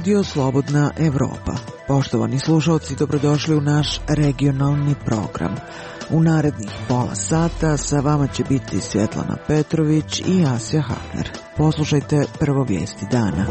Radio Slobodna Evropa. Poštovani slušalci, dobrodošli u naš regionalni program. U narednih pola sata sa vama će biti Svjetlana Petrović i Asja Hafner. Poslušajte prvo vijesti dana.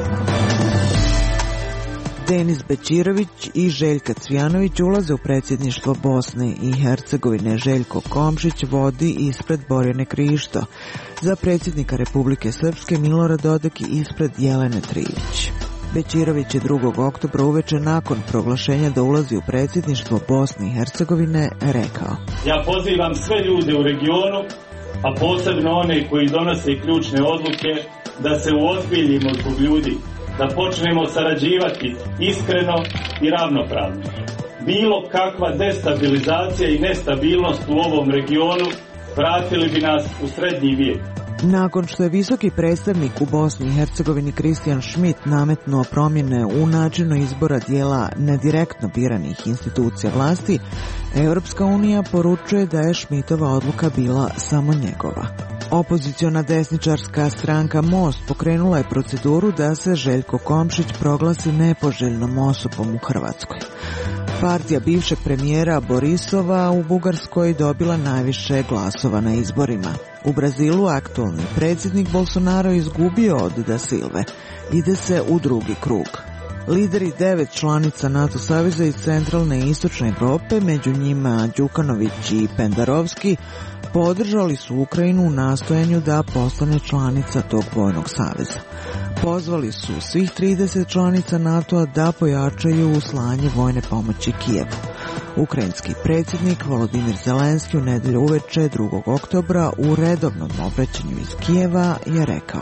Denis Bećirović i Željka Cvijanović ulaze u predsjedništvo Bosne i Hercegovine. Željko Komšić vodi ispred Borjane Krišto. Za predsjednika Republike Srpske Milorad Dodik ispred Jelene Trivić. Bećirović je 2. oktobra uveče nakon proglašenja da ulazi u predsjedništvo Bosne i Hercegovine rekao: Ja pozivam sve ljude u regionu, a posebno one koji donose ključne odluke, da se uozbiljimo zbog ljudi, da počnemo sarađivati iskreno i ravnopravno. Bilo kakva destabilizacija i nestabilnost u ovom regionu vratili bi nas u srednji vijek. Nakon što je visoki predstavnik u Bosni i Hercegovini Christian Schmidt nametnuo promjene u načinu izbora dijela nedirektno biranih institucija vlasti, Europska unija poručuje da je Schmidtova odluka bila samo njegova. Opoziciona desničarska stranka Most pokrenula je proceduru da se Željko Komšić proglasi nepoželjnom osobom u Hrvatskoj. Partija bivšeg premijera Borisova u Bugarskoj dobila najviše glasova na izborima. U Brazilu aktualni predsjednik Bolsonaro izgubio od Da Silve. Ide se u drugi krug. Lideri 9 članica NATO saveza iz centralne i istočne Europe, među njima Đukanović i Pendarovski, podržali su Ukrajinu u nastojanju da postane članica tog vojnog saveza. Pozvali su svih 30 članica NATO-a da pojačaju slanje vojne pomoći Kijevu. Ukrajinski predsjednik Volodimir Zelenski u nedjelju uveče 2. oktobra u redovnom obraćanju iz Kijeva je rekao: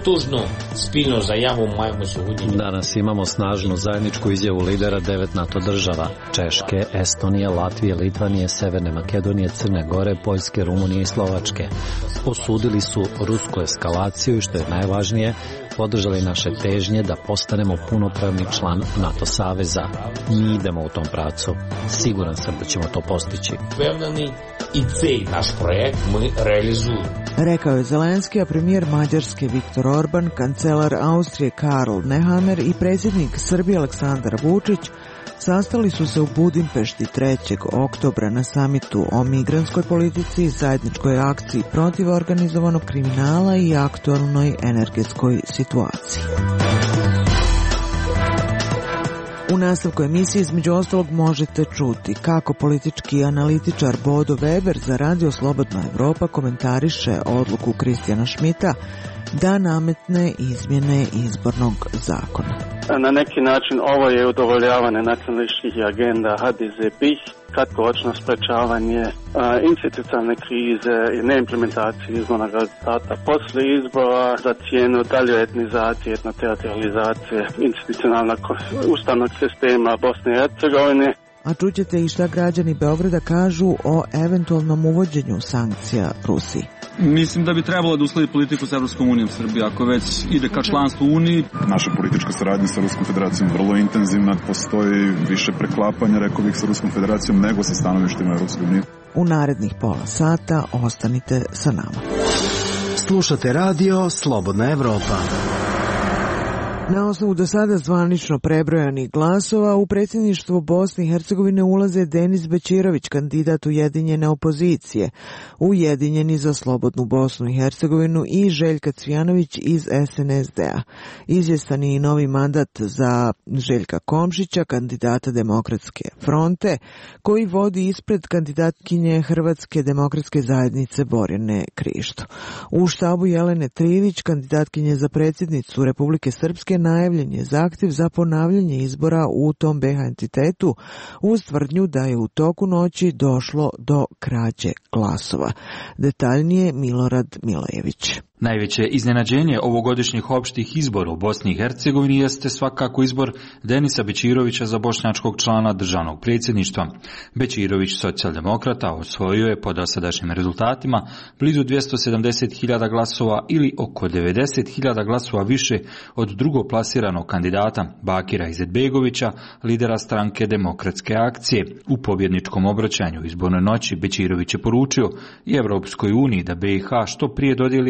Danas imamo snažnu zajedničku izjavu lidera 9 NATO država: Češke, Estonije, Latvije, Litvanije, Severne Makedonije, Crne Gore, Poljske, Rumunije i Slovačke. Osudili su rusku eskalaciju i, što je najvažnije, podržali naše težnje da postanemo punopravni član NATO saveza. Mi idemo u tom pravcu. Siguran sam da ćemo to postići. Rekao je Zelenski, a premijer Mađarske Viktor Orban, kancelar Austrije Karl Nehammer i predsjednik Srbije Aleksandar Vučić sastali su se u Budimpešti 3. oktobra na samitu o migrantskoj politici, zajedničkoj akciji protiv organizovanog kriminala i aktualnoj energetskoj situaciji. U nastavku emisije između ostalog možete čuti kako politički analitičar Bodo Weber za Radio Slobodna Evropa komentariše odluku Christiana Schmidta da nametne izmjene izbornog zakona. Na neki način ovo je udovoljavanje nacionalističkih agenda HDZ-BiH, kratkoročno sprečavanje institucionalne krize i neimplementacije izbornog rezultata poslije izbora za cijenu dalje etnizacije, etnoteritorializacije institucionalnog ustavnog sistema Bosne i Hercegovine. A čućete i šta građani Beograda kažu o eventualnom uvođenju sankcija Rusiji. Mislim da bi trebalo da usledi politiku sa Evropskom unijom Srbije, ako već ide ka članstvu Uniji. Naša politička saradnja sa Ruskom federacijom vrlo intenzivna, postoji više preklapanja, rekao bih, sa Ruskom federacijom nego sa stanovištima Evropske unije. U narednih pola sata ostanite sa nama. Slušate radio Slobodna Evropa. Na osnovu do sada zvanično prebrojanih glasova u predsjedništvo Bosne i Hercegovine ulaze Denis Bećirović, kandidat ujedinjene opozicije, Ujedinjeni za slobodnu Bosnu i Hercegovinu, i Željka Cvijanović iz SNSD-a. Izvjestan je i novi mandat za Željka Komšića, kandidata Demokratske fronte, koji vodi ispred kandidatkinje Hrvatske demokratske zajednice Borjane Krišto. U štabu Jelene Trivić, kandidatkinje za predsjednicu Republike Srpske, najavljen je zahtjev za ponavljanje izbora u tom BiH entitetu uz tvrdnju da je u toku noći došlo do krađe glasova. Detaljnije Milorad Milojević. Najveće iznenađenje ovogodišnjih opštih izbora u Bosni i Hercegovini jeste svakako izbor Denisa Bećirovića za bošnjačkog člana državnog predsjedništva. Bećirović, socijaldemokrata, osvojio je po dosadašnjim rezultatima blizu 270.000 glasova ili oko 90.000 glasova više od drugoplasiranog kandidata Bakira Izetbegovića, lidera stranke Demokratske akcije. U pobjedničkom obraćanju izbornoj noći Bećirović je poručio i Evropskoj uniji da BiH što prije dodijeli kandidat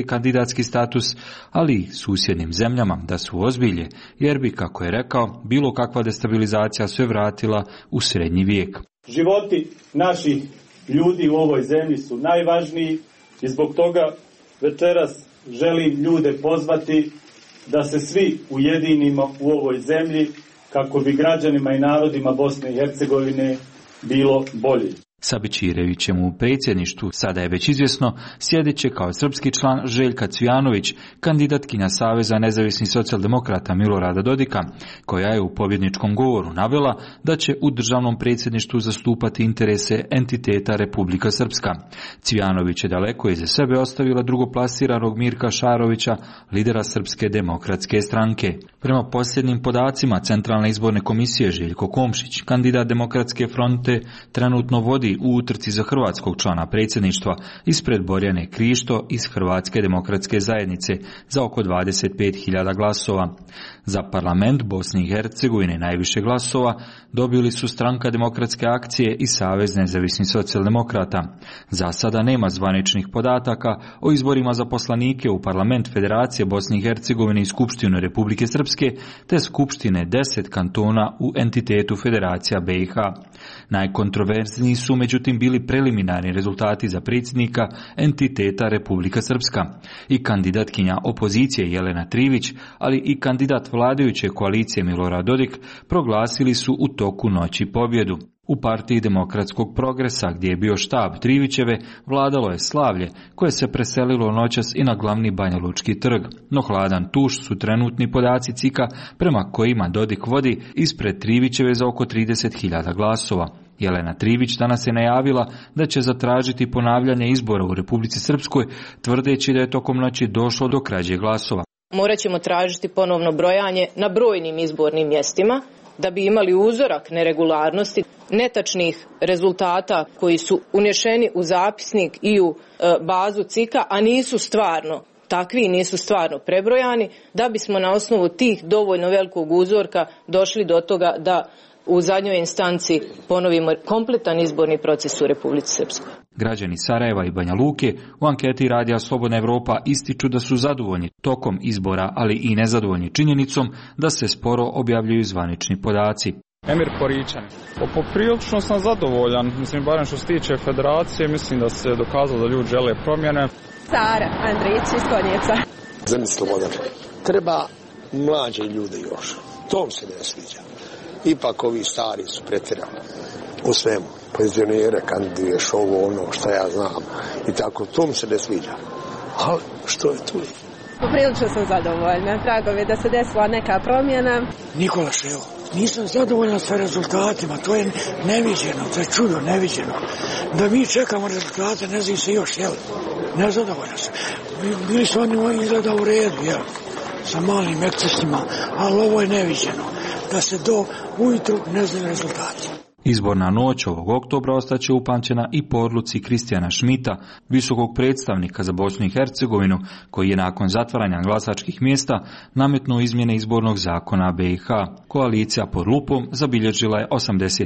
kandidatski status, ali i susjednim zemljama da su ozbilje, jer bi, kako je rekao, bilo kakva destabilizacija sve vratila u srednji vijek. Životi naših ljudi u ovoj zemlji su najvažniji i zbog toga večeras želim ljude pozvati da se svi ujedinimo u ovoj zemlji kako bi građanima i narodima Bosne i Hercegovine bilo bolje. Sa Bećirevićem u predsjedništvu, sada je već izvjesno, sjedit će kao srpski član Željka Cvijanović, kandidatkinja Saveza nezavisnih socijaldemokrata Milorada Dodika, koja je u pobjedničkom govoru navela da će u državnom predsjedništvu zastupati interese entiteta Republika Srpska. Cvijanović je daleko iza sebe ostavila drugoplasiranog Mirka Šarovića, lidera Srpske demokratske stranke. Prema posljednjim podacima Centralne izborne komisije, Željko Komšić, kandidat Demokratske fronte, trenutno vodi u utrci za hrvatskog člana predsjedništva ispred Borjane Krišto iz Hrvatske demokratske zajednice za oko 25.000 glasova. Za parlament Bosne i Hercegovine najviše glasova dobili su Stranka demokratske akcije i Savez nezavisnih socijaldemokrata. Za sada nema zvaničnih podataka o izborima za poslanike u parlament Federacije Bosne i Hercegovine i Skupštinu Republike Srpske te Skupštine 10 kantona u entitetu Federacija BiH. Najkontroverzniji su međutim bili preliminarni rezultati za predsjednika entiteta Republika Srpska. I kandidatkinja opozicije Jelena Trivić, ali i kandidat vladajuće koalicije Milorad Dodik proglasili su u toku noći pobjedu. U partiji Demokratskog progresa, gdje je bio štab Trivićeve, vladalo je slavlje, koje se preselilo noćas i na glavni Banjalučki trg. No hladan tuš su trenutni podaci CIK-a prema kojima Dodik vodi ispred Trivićeve za oko 30.000 glasova. Jelena Trivić danas je najavila da će zatražiti ponavljanje izbora u Republici Srpskoj, tvrdeći da je tokom noći došlo do krađe glasova. Morat ćemo tražiti ponovno brojanje na brojnim izbornim mjestima, da bi imali uzorak neregularnosti, netačnih rezultata koji su unešeni u zapisnik i u bazu CIK-a, a nisu stvarno takvi, nisu stvarno prebrojani, da bismo na osnovu tih dovoljno velikog uzorka došli do toga da u zadnjoj instanci ponovimo kompletan izborni proces u Republici Srpskoj. Građani Sarajeva i Banja Luke u anketi Radija Slobodna Evropa ističu da su zadovoljni tokom izbora, ali i nezadovoljni činjenicom da se sporo objavljuju zvanični podaci. Emir Poričan. Poprilično sam zadovoljan, barem što se tiče federacije, mislim da se dokazalo da ljudi žele promjene. Sara Andrić iz Konjeca. Zemlji Slobodan. Treba mlađe ljude još. To se ne sviđa. Ipak ovi stari su pretjerali u svemu. Penzionere kandiduješ ovo, ono što ja znam i tako, to mi se ne sviđa. Ali što je tu? Poprilično sam zadovoljna. Drago mi je da se desila neka promjena. Nikola Ševo, nisam zadovoljna sa rezultatima, to je neviđeno, to je čudo neviđeno. Da mi čekamo rezultate, ne znam se još, jel? Nezadovoljna sam. Bili su oni izgleda u redu, jel? Sa malim ekscesima, ali ovo je neviđeno. Da se do ujutru ne znaju rezultati. Izborna noć ovog oktobra ostaće upamćena i po odluci Kristijana Šmita, visokog predstavnika za Bosnu i Hercegovinu, koji je nakon zatvaranja glasačkih mjesta nametnuo izmjene izbornog zakona BiH. Koalicija pod lupom zabilježila je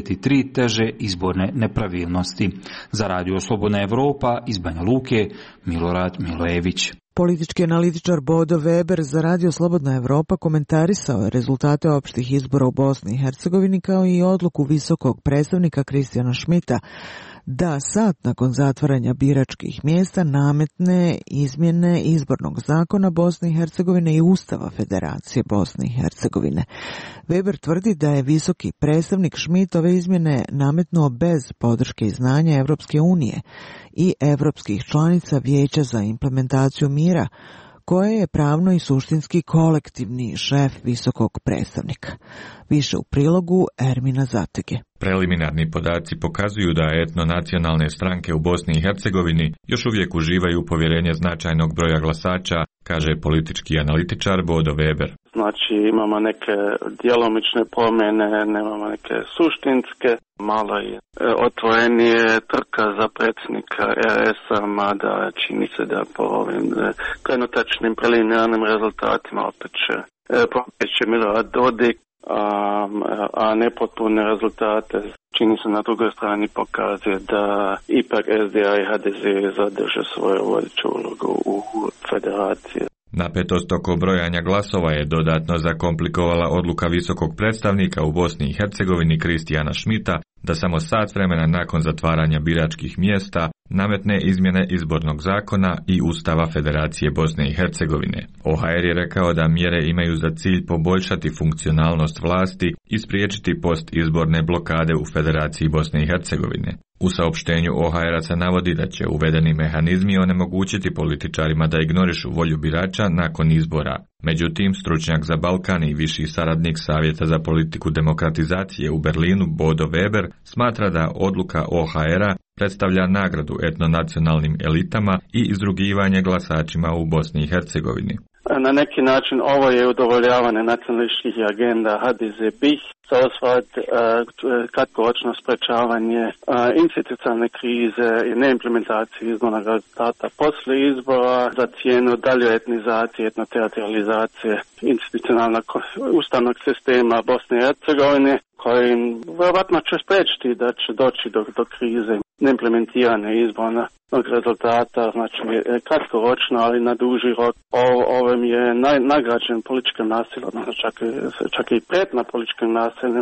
83 teže izborne nepravilnosti. Za Radio Slobodna Evropa iz Banja Luke, Milorad Milojević. Politički analitičar Bodo Weber za Radio Slobodna Evropa komentarisao je rezultate opštih izbora u Bosni i Hercegovini kao i odluku visokog predstavnika Kristijana Šmita da sad nakon zatvaranja biračkih mjesta nametne izmjene izbornog zakona Bosne i Hercegovine i Ustava Federacije Bosne i Hercegovine. Weber tvrdi da je visoki predstavnik Šmit ove izmjene nametnuo bez podrške i znanja Evropske unije i evropskih članica Vijeća za implementaciju mira, koje je pravno i suštinski kolektivni šef visokog predstavnika. Više u prilogu Ermina Zatege. Preliminarni podaci pokazuju da etnonacionalne stranke u Bosni i Hercegovini još uvijek uživaju povjerenje značajnog broja glasača, kaže politički analitičar Bodo Weber. Znači imamo neke djelomične promjene, nemamo neke suštinske, malo je otvorenije trka za predsjednika RS-a, mada čini se da po ovim trenutačnim preliminarnim rezultatima opet će Milorad Dodik, a nepotpune rezultate čini se na drugoj strani pokazuje da ipak SDA i HDZ zadrže svoju vodeću ulogu u federaciji. Napetost oko brojanja glasova je dodatno zakomplikovala odluka visokog predstavnika u Bosni i Hercegovini Kristijana Schmidta da samo sat vremena nakon zatvaranja biračkih mjesta nametne izmjene izbornog zakona i Ustava Federacije Bosne i Hercegovine. OHR je rekao da mjere imaju za cilj poboljšati funkcionalnost vlasti i spriječiti postizborne blokade u Federaciji Bosne i Hercegovine. U saopštenju OHR-a se navodi da će uvedeni mehanizmi onemogućiti političarima da ignorišu volju birača nakon izbora. Međutim, stručnjak za Balkan i viši saradnik Savjeta za politiku demokratizacije u Berlinu Bodo Weber smatra da odluka OHR-a predstavlja nagradu etnonacionalnim elitama i izrugivanje glasačima u Bosni i Hercegovini. Na neki način ovo je udovoljavanje nacionalističkih agenda HDZ-BiH za osvat kratkoročno sprečavanje institucionalne krize i neimplementacije izbornog rezultata poslije izbora za cijenu dalje etnizacije, etnoteritorializacije institucionalnog ustavnog sistema Bosne i Hercegovine, koji vjerojatno će spriječiti da će doći do krize neimplementirane izbornog rezultata, znači kratkoročno, ali na duži rok. Ovim je nagrađen političkim nasiljem, čak i prijetnja političkim nasiljem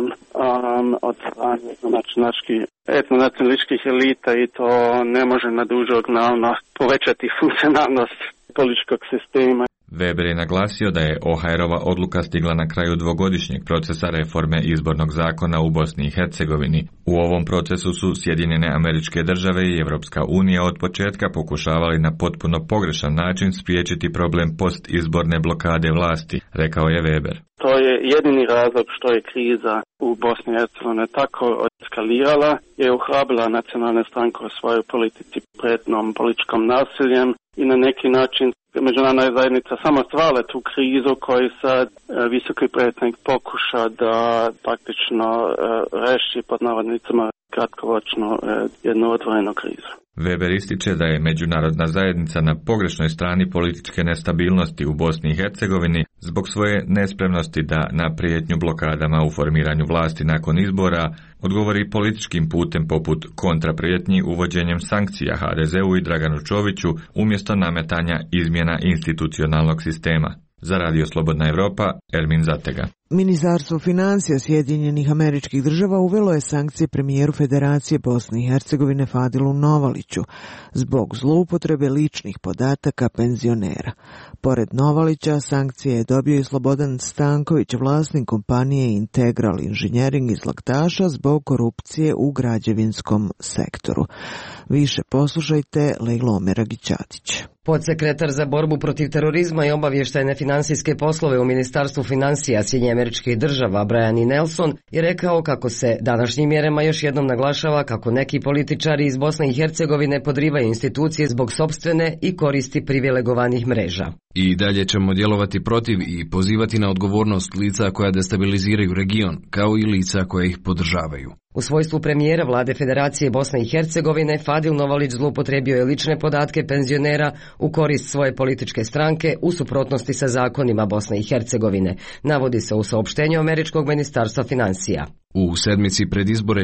od strane naših etnonacionalističkih elita i to ne može na duži rok povećati funkcionalnost političkog sistema. Weber je naglasio da je OHR-ova odluka stigla na kraju dvogodišnjeg procesa reforme izbornog zakona u Bosni i Hercegovini. U ovom procesu su Sjedinjene Američke Države i Evropska unija od početka pokušavali na potpuno pogrešan način spriječiti problem postizborne blokade vlasti, rekao je Weber. To je jedini razlog što je kriza u Bosni i Hercegovini tako eskalirala, je ohrabrila nacionalne stranke u svojoj politici prijetnom političkom nasiljem i na neki način međunarodna zajednica samo stvarala tu krizu koju sad visoki predstavnik pokuša da praktično reši pod navodnicima kratkoročno jednu otvorenu krizu. Weber ističe da je međunarodna zajednica na pogrešnoj strani političke nestabilnosti u Bosni i Hercegovini zbog svoje nespremnosti da na prijetnju blokadama u formiranju vlasti nakon izbora odgovori političkim putem poput kontraprijetnji uvođenjem sankcija HDZ-u i Draganu Čoviću umjesto nametanja izmjena institucionalnog sistema. Za Radio Slobodna Evropa, Ermin Zatega. Ministarstvo financija Sjedinjenih Američkih Država uvelo je sankcije premijeru Federacije Bosne i Hercegovine Fadilu Novaliću zbog zloupotrebe ličnih podataka penzionera. Pored Novalića, sankcije je dobio i Slobodan Stanković, vlasnik kompanije Integral Engineering iz Laktaša zbog korupcije u građevinskom sektoru. Više poslušajte Lejlo Meragićatić. Podsekretar za borbu protiv terorizma i obavještajne financijske poslove u Ministarstvu financija Sjedinjenih Američkih Država Brian E. Nelson je rekao kako se današnjim mjerama još jednom naglašava kako neki političari iz Bosne i Hercegovine podrivaju institucije zbog sopstvene i koristi privilegovanih mreža. I dalje ćemo djelovati protiv i pozivati na odgovornost lica koja destabiliziraju region, kao i lica koja ih podržavaju. U svojstvu premijera vlade Federacije Bosne i Hercegovine, Fadil Novalić zloupotrijebio je lične podatke penzionera u korist svoje političke stranke u suprotnosti sa zakonima Bosne i Hercegovine, navodi se u saopštenju Američkog ministarstva financija. U sedmici pred izbore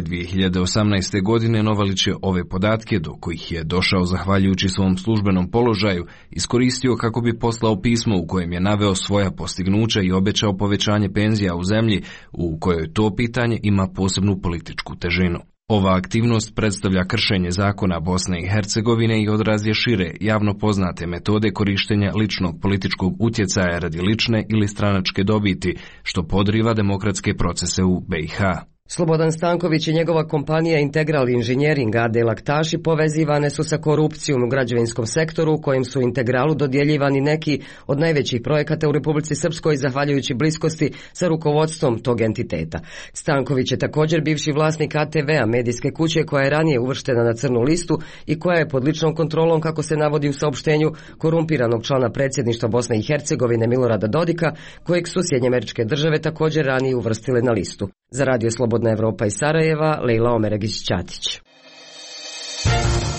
2018. godine Novalić je ove podatke, do kojih je došao zahvaljujući svom službenom položaju, iskoristio kako bi poslao pismo u kojem je naveo svoja postignuća i obećao povećanje penzija u zemlji u kojoj to pitanje ima posebnu političku težinu. Ova aktivnost predstavlja kršenje zakona Bosne i Hercegovine i odraz je šire, javno poznate metode korištenja ličnog političkog utjecaja radi lične ili stranačke dobiti, što podriva demokratske procese u BiH. Slobodan Stanković i njegova kompanija Integral Engineering AD Laktaši povezivane su sa korupcijom u građevinskom sektoru, kojim su Integralu dodjeljivani neki od najvećih projekata u Republici Srpskoj zahvaljujući bliskosti sa rukovodstvom tog entiteta. Stanković je također bivši vlasnik ATV-a, medijske kuće koja je ranije uvrštena na crnu listu i koja je pod ličnom kontrolom, kako se navodi u saopštenju, korumpiranog člana predsjedništva Bosne i Hercegovine Milorada Dodika, kojeg su Sjedinjene Američke Države također ranije uvrstile na listu. Za Radio Slobodna Evropa iz Sarajeva, Lejla Omeragić-Ćatić. U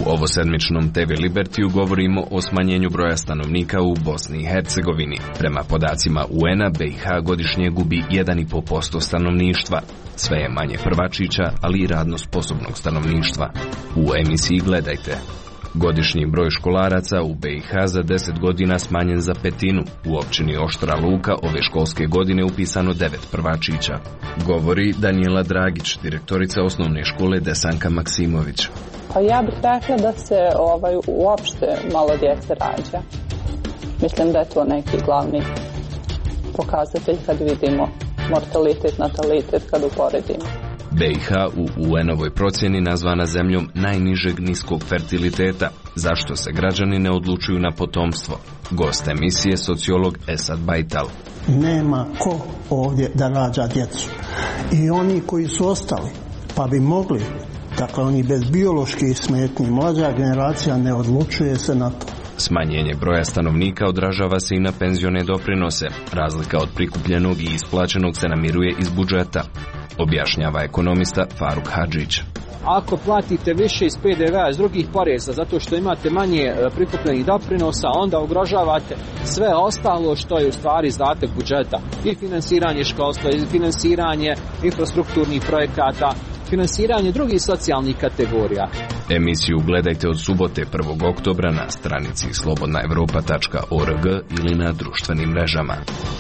U ovosedmičnom TV Libertiju govorimo o smanjenju broja stanovnika u Bosni i Hercegovini. Prema podacima UN-a, BiH godišnje gubi 1,5% stanovništva. Sve je manje prvačića, ali i radno sposobnog stanovništva. U emisiji Gledajte. Godišnji broj školaraca u BiH za 10 godina smanjen za 1/5. U općini Oštra Luka ove školske godine upisano 9 prvačića. Govori Danijela Dragić, direktorica osnovne škole Desanka Maksimović. Pa ja bih rekla da se uopšte malo djece rađa. Mislim da je to neki glavni pokazatelj kad vidimo mortalitet, natalitet, kad uporedimo. BiH u UN-ovoj procjeni nazvana zemljom najnižeg niskog fertiliteta. Zašto se građani ne odlučuju na potomstvo? Gost emisije sociolog Esad Bajtal. Nema ko ovdje da rađa djecu. I oni koji su ostali, pa bi mogli, dakle oni bez bioloških smetnji, mlađa generacija ne odlučuje se na to. Smanjenje broja stanovnika odražava se i na penzione doprinose. Razlika od prikupljenog i isplaćenog se namiruje iz budžeta, objašnjava ekonomista Faruk Hadžić. Ako platite više iz PDV-a, iz drugih poreza, zato što imate manje prikupljenih doprinosa, onda ugrožavate sve ostalo što je u stvari izdatak budžeta. I finansiranje školstva, i finansiranje infrastrukturnih projekata, finansiranje drugih socijalnih kategorija. Emisiju gledajte od subote 1. oktobra na stranici slobodnaevropa.org ili na društvenim mrežama.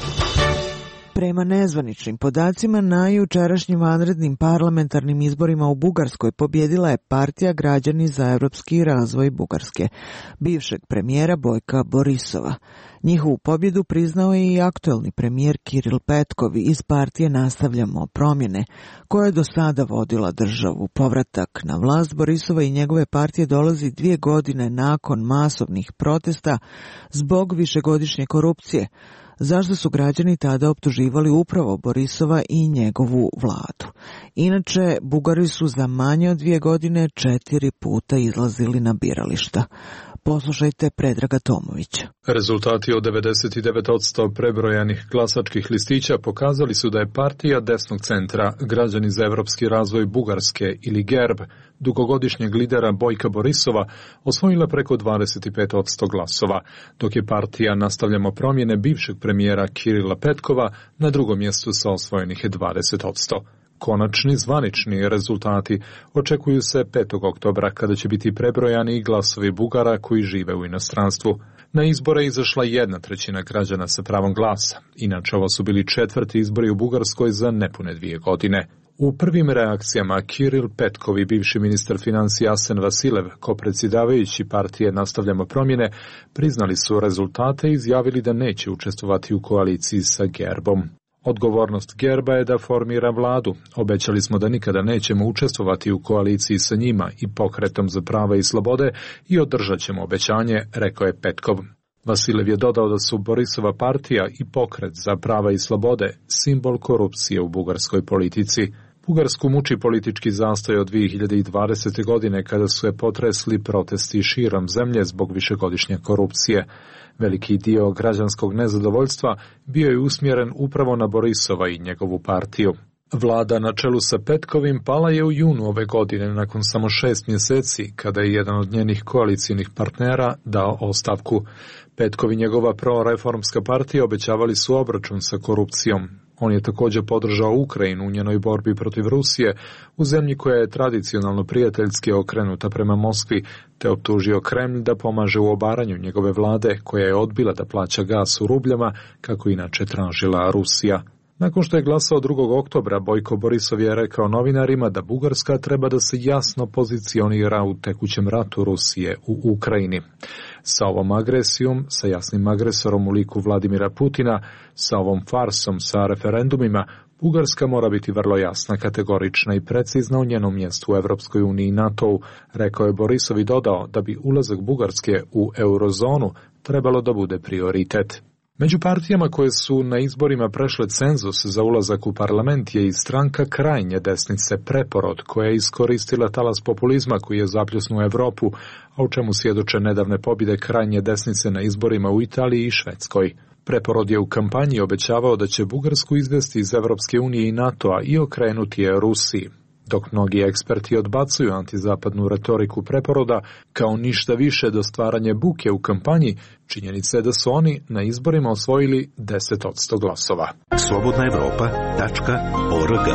Prema nezvaničnim podacima, na jučerašnjim vanrednim parlamentarnim izborima u Bugarskoj pobjedila je partija Građani za evropski razvoj Bugarske, bivšeg premijera Bojka Borisova. Njihovu pobjedu priznao je i aktuelni premijer Kiril Petkov iz partije Nastavljamo promjene, koja je do sada vodila državu. Povratak na vlast Borisova i njegove partije dolazi 2 godine nakon masovnih protesta zbog višegodišnje korupcije, zašto su građani tada optuživali upravo Borisova i njegovu vladu. Inače, Bugari su za manje od 2 godine 4 puta izlazili na birališta. Poslušajte Predraga Tomovića. Rezultati od 99% prebrojanih glasačkih listića pokazali su da je partija desnog centra Građani za evropski razvoj Bugarske ili GERB dugogodišnjeg lidera Bojka Borisova osvojila preko 25% glasova, dok je partija Nastavljamo promjene bivšeg premijera Kirila Petkova na drugom mjestu sa osvojenih 20%. Konačni zvanični rezultati očekuju se 5. oktobra kada će biti prebrojani i glasovi Bugara koji žive u inostranstvu. Na izbore izašla 1/3 građana sa pravom glasa. Inače, ovo su bili 4. izbori u Bugarskoj za nepune 2 godine. U prvim reakcijama Kiril Petkov i bivši ministar financija Asen Vasilev, kopredsjedavajući partije Nastavljamo promjene, priznali su rezultate i izjavili da neće učestvovati u koaliciji sa GERB-om. Odgovornost GERB-a je da formira vladu. Obećali smo da nikada nećemo učestvovati u koaliciji sa njima i Pokretom za prava i slobode i održat ćemo obećanje, rekao je Petkov. Vasilev je dodao da su Borisova partija i Pokret za prava i slobode simbol korupcije u bugarskoj politici. Bugarsku muči politički zastoj od 2020. godine kada su je potresli protesti širom zemlje zbog višegodišnje korupcije. Veliki dio građanskog nezadovoljstva bio je usmjeren upravo na Borisova i njegovu partiju. Vlada na čelu sa Petkovim pala je u junu ove godine nakon samo 6 mjeseci kada je jedan od njenih koalicijnih partnera dao ostavku. Petkov i njegova proreformska partija obećavali su obračun sa korupcijom. On je također podržao Ukrajinu u njenoj borbi protiv Rusije, u zemlji koja je tradicionalno prijateljski okrenuta prema Moskvi, te optužio Kremlj da pomaže u obaranju njegove vlade, koja je odbila da plaća gas u rubljama, kako inače tražila Rusija. Nakon što je glasao 2. oktobra, Bojko Borisov je rekao novinarima da Bugarska treba da se jasno pozicionira u tekućem ratu Rusije u Ukrajini. Sa ovom agresijom, sa jasnim agresorom u liku Vladimira Putina, sa ovom farsom, sa referendumima, Bugarska mora biti vrlo jasna, kategorična i precizna u njenom mjestu u Evropskoj uniji i NATO-u, rekao je Borisov i dodao da bi ulazak Bugarske u eurozonu trebalo da bude prioritet. Među partijama koje su na izborima prešle cenzus za ulazak u parlament je i stranka krajnje desnice Preporod, koja je iskoristila talas populizma koji je zapljusnuo Evropu, a u čemu svjedoče nedavne pobjede krajnje desnice na izborima u Italiji i Švedskoj. Preporod je u kampanji obećavao da će Bugarsku izvesti iz Evropske unije i NATO-a i okrenuti je Rusiji. Dok mnogi eksperti odbacuju antizapadnu retoriku preporoda kao ništa više do stvaranja buke u kampanji, činjenica je da su oni na izborima osvojili 10% glasova. slobodnaevropa.org.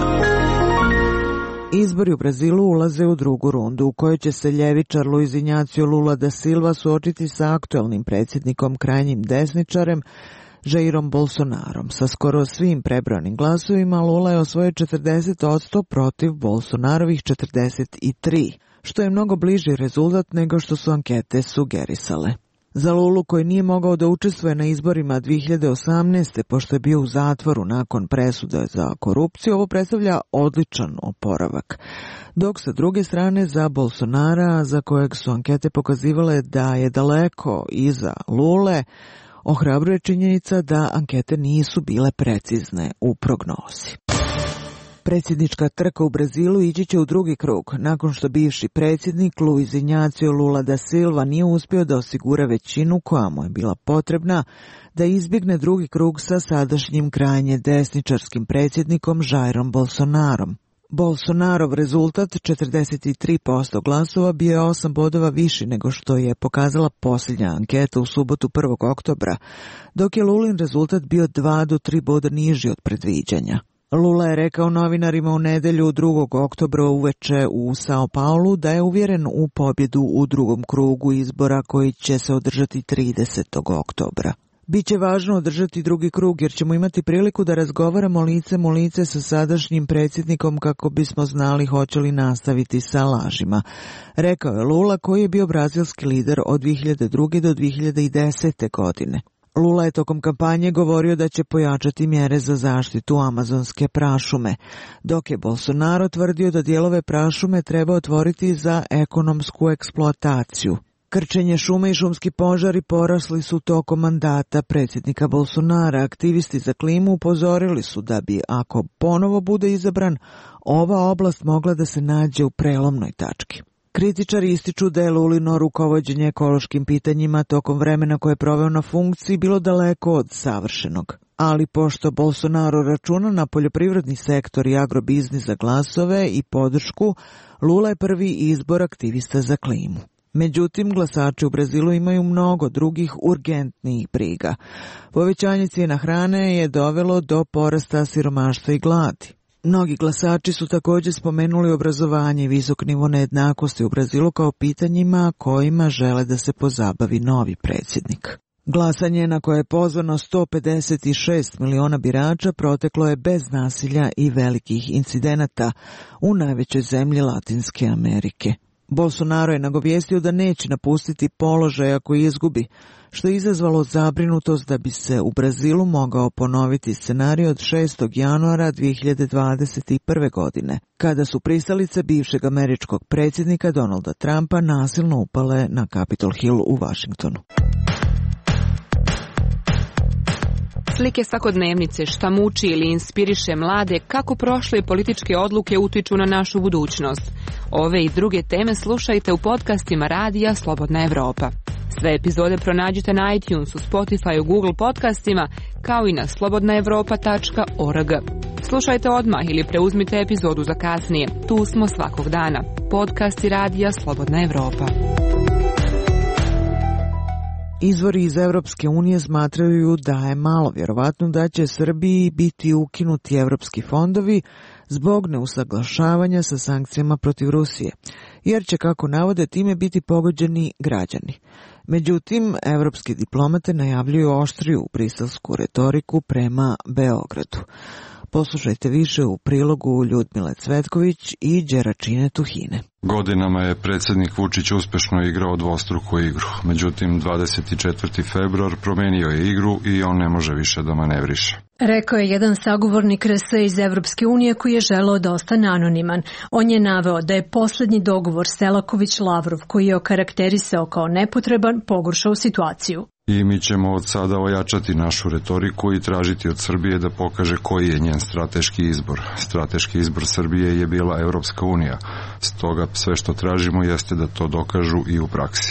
Izbori u Brazilu ulaze u drugu rundu u kojoj će se ljevičar Luiz Inácio Lula da Silva suočiti sa aktuelnim predsjednikom krajnjim desničarem Jairom Bolsonarom. Sa skoro svim prebrojanim glasovima Lula je osvojio 40% protiv Bolsonarovih 43%, što je mnogo bliži rezultat nego što su ankete sugerisale. Za Lulu, koji nije mogao da učestvuje na izborima 2018. pošto je bio u zatvoru nakon presude za korupciju, ovo predstavlja odličan oporavak. Dok sa druge strane za Bolsonara, za kojeg su ankete pokazivale da je daleko iza Lule, ohrabruje činjenica da ankete nisu bile precizne u prognozi. Predsjednička trka u Brazilu ići će u drugi krug, nakon što bivši predsjednik Luiz Inácio Lula da Silva nije uspio da osigura većinu koja mu je bila potrebna da izbjegne drugi krug sa sadašnjim krajnje desničarskim predsjednikom Jairom Bolsonarom. Bolsonarov rezultat 43% glasova bio je 8 bodova viši nego što je pokazala posljednja anketa u subotu 1. oktobra, dok je Lulin rezultat bio 2 do 3 boda niži od predviđanja. Lula je rekao novinarima u nedjelju 2. oktobra uveče u Sao Paulu da je uvjeren u pobjedu u drugom krugu izbora koji će se održati 30. oktobra. Biće važno održati drugi krug jer ćemo imati priliku da razgovaramo licem u lice sa sadašnjim predsjednikom kako bismo znali hoće li nastaviti sa lažima, rekao je Lula, koji je bio brazilski lider od 2002. do 2010. godine. Lula je tokom kampanje govorio da će pojačati mjere za zaštitu amazonske prašume, dok je Bolsonaro tvrdio da dijelove prašume treba otvoriti za ekonomsku eksploataciju. Krčenje šume i šumski požari porasli su tokom mandata predsjednika Bolsonara. Aktivisti za klimu upozorili su da bi, ako ponovo bude izabran, ova oblast mogla da se nađe u prelomnoj tački. Kritičari ističu da je Lulino rukovođenje ekološkim pitanjima tokom vremena koje je proveo na funkciji bilo daleko od savršenog. Ali pošto Bolsonaro računa na poljoprivredni sektor i agrobiznis za glasove i podršku, Lula je prvi izbor aktivista za klimu. Međutim, glasači u Brazilu imaju mnogo drugih urgentnijih briga. Povećanje cijena hrane je dovelo do porasta siromaštva i gladi. Mnogi glasači su također spomenuli obrazovanje i visok nivo nejednakosti u Brazilu kao pitanjima kojima žele da se pozabavi novi predsjednik. Glasanje na koje je pozvano 156 miliona birača proteklo je bez nasilja i velikih incidenata u najvećoj zemlji Latinske Amerike. Bolsonaro je nagovijestio da neće napustiti položaj ako izgubi, što je izazvalo zabrinutost da bi se u Brazilu mogao ponoviti scenarij od 6. januara 2021. godine, kada su pristalice bivšeg američkog predsjednika Donalda Trumpa nasilno upale na Capitol Hill u Washingtonu. Slike svakodnevnice, šta muči ili inspiriše mlade, kako prošle političke odluke utiču na našu budućnost. Ove i druge teme slušajte u podcastima Radija Slobodna Evropa. Sve epizode pronađite na iTunesu, Spotify, Google podcastima, kao i na slobodnaevropa.org. Slušajte odmah ili preuzmite epizodu za kasnije. Tu smo svakog dana. Podcasti Radija Slobodna Evropa. Izvori iz Evropske unije smatraju da je malo vjerovatno da će Srbiji biti ukinuti evropski fondovi zbog neusaglašavanja sa sankcijama protiv Rusije, jer će, kako navode, time biti pogođeni građani. Međutim, evropski diplomate najavljuju oštriju briselsku retoriku prema Beogradu. Poslušajte više u prilogu Ljudmile Cvetković i Đeračine Tuhine. Godinama je predsjednik Vučić uspješno igrao dvostruku igru. Međutim, 24. februar promijenio je igru i on ne može više da manevriše. Rekao je jedan sagovornik RS iz Evropske unije koji je želeo da ostane anoniman. On je naveo da je posljednji dogovor Selaković-Lavrov, koji je okarakterisao kao nepotreban, pogoršao situaciju. I mi ćemo od sada ojačati našu retoriku i tražiti od Srbije da pokaže koji je njen strateški izbor. Strateški izbor Srbije je bila Evropska unija. Stoga sve što tražimo jeste da to dokažu i u praksi.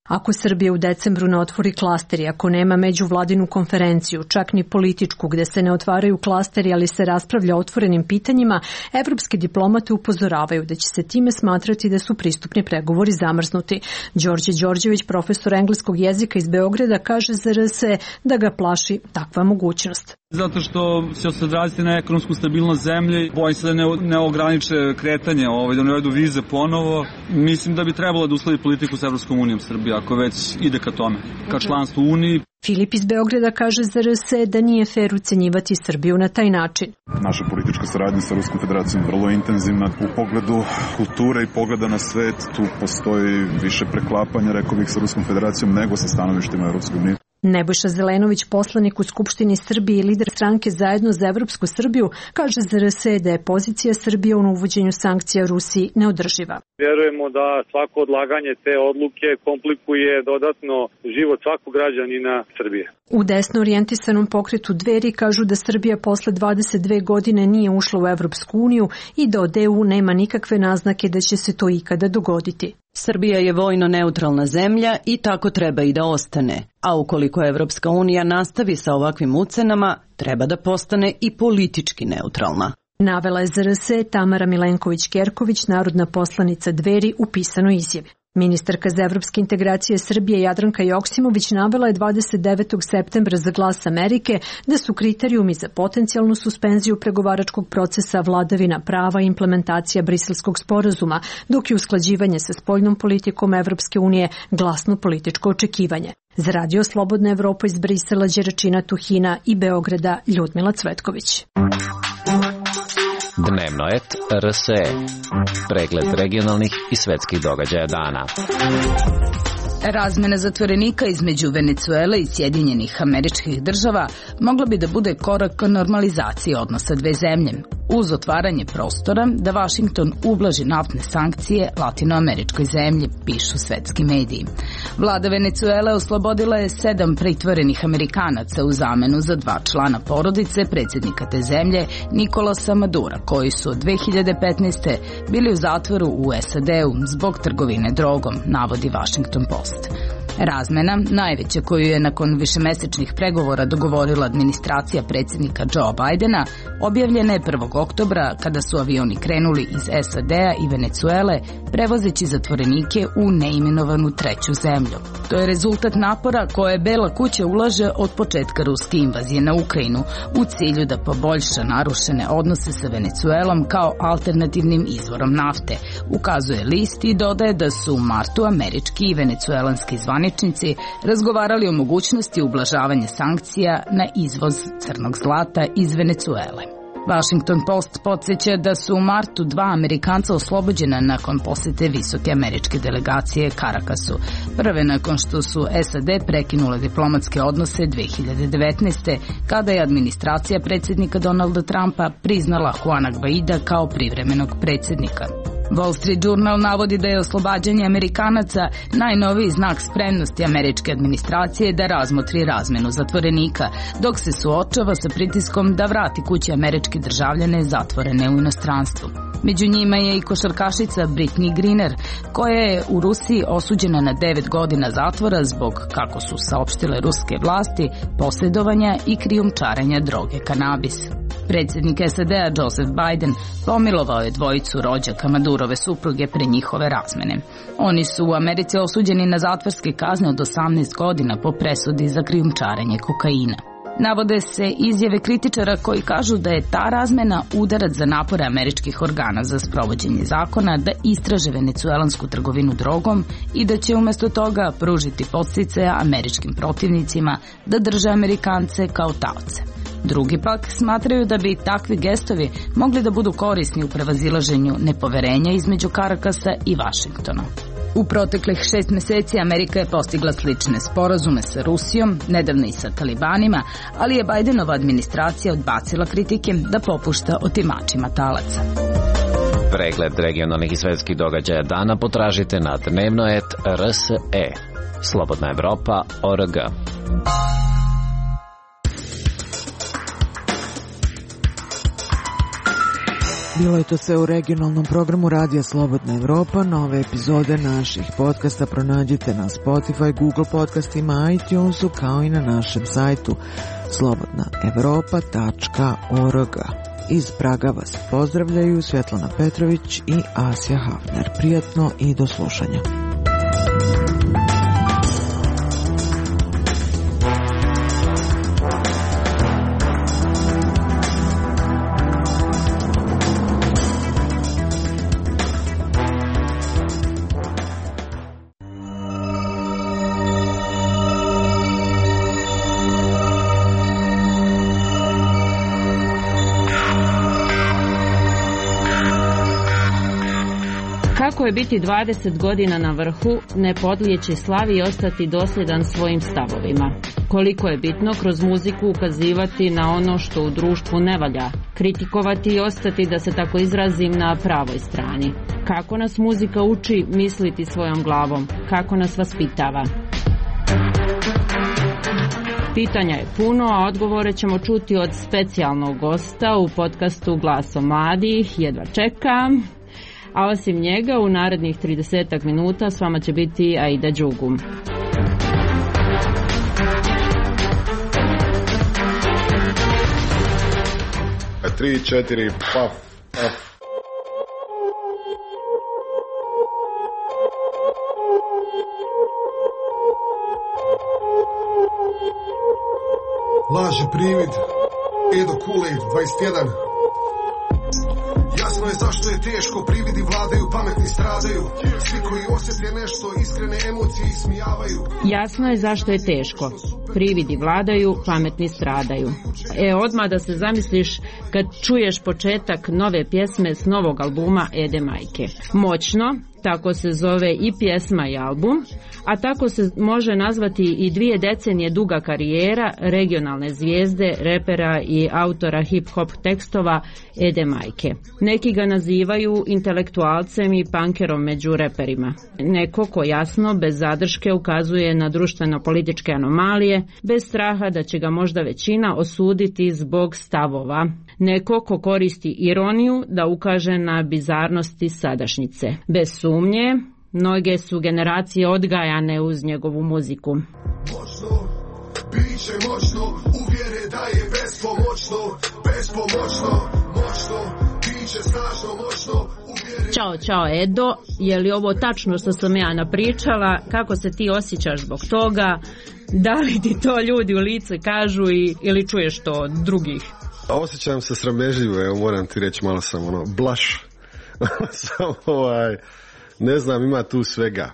Ako Srbija u decembru ne otvori klasteri, ako nema međuvladinu konferenciju, čak ni političku gde se ne otvaraju klasteri, ali se raspravlja o otvorenim pitanjima, evropski diplomate upozoravaju da će se time smatrati da su pristupni pregovori zamrznuti. Đorđe Đorđević, profesor engleskog jezika iz Beograda, kaže za RS da ga plaši takva mogućnost. Zato što će se odraziti na ekonomsku stabilnost zemlje, bojim se da ne ograniče kretanje, da ne uvedu vize ponovo. Mislim da bi trebalo da usledi politiku s Evropskom unijom Srbija, ako već ide ka tome, ka članstvu u Uniji. Filip iz Beograda kaže za RS da nije fer ucenjivati Srbiju na taj način. Naša politička saradnja sa Ruskom federacijom je vrlo intenzivna. U pogledu kulture i pogleda na svet tu postoji više preklapanja, rekao bih, sa Ruskom federacijom nego sa stanovištima Evropske unije. Nebojša Zelenović, poslanik u Skupštini Srbije i lider stranke Zajedno za Evropsku Srbiju, kaže za RS da je pozicija Srbije u uvođenju sankcija Rusiji neodrživa. Vjerujemo da svako odlaganje te odluke komplikuje dodatno život svakog građanina Srbije. U desno orijentisanom pokretu Dveri kažu da Srbija posle 22 godine nije ušla u Evropsku uniju i da od EU nema nikakve naznake da će se to ikada dogoditi. Srbija je vojno neutralna zemlja i tako treba i da ostane. A ukoliko Evropska unija nastavi sa ovakvim ucenama, treba da postane i politički neutralna. Navela je za RS Tamara Milenković-Kerković, narodna poslanica Dveri, u pisanoj izjavi. Ministarka za evropske integracije Srbije Jadranka Joksimović navela je 29. septembra za Glas Amerike da su kriterijumi za potencijalnu suspenziju pregovaračkog procesa vladavina prava i implementacija Briselskog sporazuma, dok je usklađivanje sa spoljnom politikom Evropske unije glasno političko očekivanje. Za Radio Slobodna Evropa iz Brisela, Đeračina Tuhina i Beograda, Ljudmila Cvetković. Dnevno et RSE. Pregled regionalnih i svetskih događaja dana. Razmena zatvorenika između Venecuele i Sjedinjenih Američkih Država mogla bi da bude korak ka normalizaciji odnosa dve zemlje, uz otvaranje prostora da Vašington ublaži naftne sankcije latinoameričkoj zemlji, pišu svetski mediji. Vlada Venecuele oslobodila je 7 pritvorenih Amerikanaca u zamenu za 2 člana porodice predsjednika te zemlje, Nikolasa Madura, koji su od 2015. bili u zatvoru u SAD-u zbog trgovine drogom, navodi Washington Post. Razmena, najveća koju je nakon višemesečnih pregovora dogovorila administracija predsjednika Joe Bidena, objavljena je 1. oktobra kada su avioni krenuli iz SAD-a i Venecuele, prevozeći zatvorenike u neimenovanu treću zemlju. To je rezultat napora koje Bela kuća ulaže od početka ruske invazije na Ukrajinu u cilju da poboljša narušene odnose sa Venecuelom kao alternativnim izvorom nafte, ukazuje list i dodaje da su u martu američki i venecuelanski zvaničnici razgovarali o mogućnosti ublažavanja sankcija na izvoz crnog zlata iz Venecuele. Washington Post podsjeća da su u martu 2 Amerikanca oslobođena nakon posete visoke američke delegacije Caracassu, prve nakon što su SAD prekinule diplomatske odnose 2019. kada je administracija predsjednika Donalda Trumpa priznala Juana Guaida kao privremenog predsjednika. Wall Street Journal navodi da je oslobađanje Amerikanaca najnoviji znak spremnosti američke administracije da razmotri razmenu zatvorenika, dok se suočava sa pritiskom da vrati kući američke državljane zatvorene u inostranstvu. Među njima je i košarkašica Brittney Griner, koja je u Rusiji osuđena na 9 godina zatvora zbog, kako su saopštile ruske vlasti, posjedovanja i krijumčarenja droge kanabis. Predsjednik SAD-a Joseph Biden pomilovao je dvojicu rođaka Madurove supruge pre njihove razmene. Oni su u Americi osuđeni na zatvorske kazne od 18 godina po presudi za krijumčarenje kokaina. Navode se izjave kritičara koji kažu da je ta razmena udarac za napore američkih organa za sprovođenje zakona da istraže venecuelansku trgovinu drogom i da će umjesto toga pružiti podsticaje američkim protivnicima da drže Amerikance kao taoce. Drugi pak smatraju da bi takvi gestovi mogli da budu korisni u prevazilaženju nepoverenja između Caracasa i Vašingtona. U proteklih 6 meseci Amerika je postigla slične sporazume sa Rusijom, nedavno i sa talibanima, ali je Bidenova administracija odbacila kritike da popušta otimačima talaca. Pregled regionalnih i svetskih događaja dana potražite na dnevnoet.rse. Slobodna Evropa.org. Bilo je to sve u regionalnom programu Radija Slobodna Evropa. Nove epizode naših podcasta pronađite na Spotify, Google podcastima, iTunesu, kao i na našem sajtu slobodnaevropa.org. Iz Praga vas pozdravljaju Svetlana Petrović i Asja Hafner. Prijatno i do slušanja. Kako je biti 20 godina na vrhu, ne podlijeći slavi i ostati dosljedan svojim stavovima? Koliko je bitno kroz muziku ukazivati na ono što u društvu ne valja, kritikovati i ostati, da se tako izrazim, na pravoj strani? Kako nas muzika uči misliti svojom glavom? Kako nas vaspitava? Pitanja je puno, a odgovore ćemo čuti od specijalnog gosta u podcastu Glasom mladih. Jedva čekam. A osim njega, u narednih 30 minuta s vama će biti Aida Đugum. Tri, četiri, paf, paf. Laži privid, Edo Kool-Aid, 21. Jasno je zašto je teško, prividi vladaju, pametni stradaju. Svi koji osjete nešto, iskrene emocije ismijavaju. Jasno je zašto je teško, prividi vladaju, pametni stradaju. Odmah da se zamisliš kad čuješ početak nove pjesme s novog albuma Ede Majke. Moćno, tako se zove i pjesma i album, a tako se može nazvati i 2 decenije duga karijera regionalne zvijezde, repera i autora hip-hop tekstova Ede Majke. Neki ga nazivaju intelektualcem i punkerom među reperima. Neko ko jasno, bez zadrške, ukazuje na društveno-političke anomalije, bez straha da će ga možda većina osuditi zbog stavova. Neko ko koristi ironiju da ukaže na bizarnosti sadašnjice. Bez sumnje, mnoge su generacije odgajane uz njegovu muziku. Moćno, biće moćno, uvjere da je bespomoćno, moćno, biće snažno, moćno. Ćao Edo, je li ovo tačno što sam ja napričala? Kako se ti osjećaš zbog toga? Da li ti to ljudi u lice kažu ili čuješ to od drugih? Osjećam se sramežljivo, evo moram ti reći, malo sam blush. Ne znam, ima tu svega.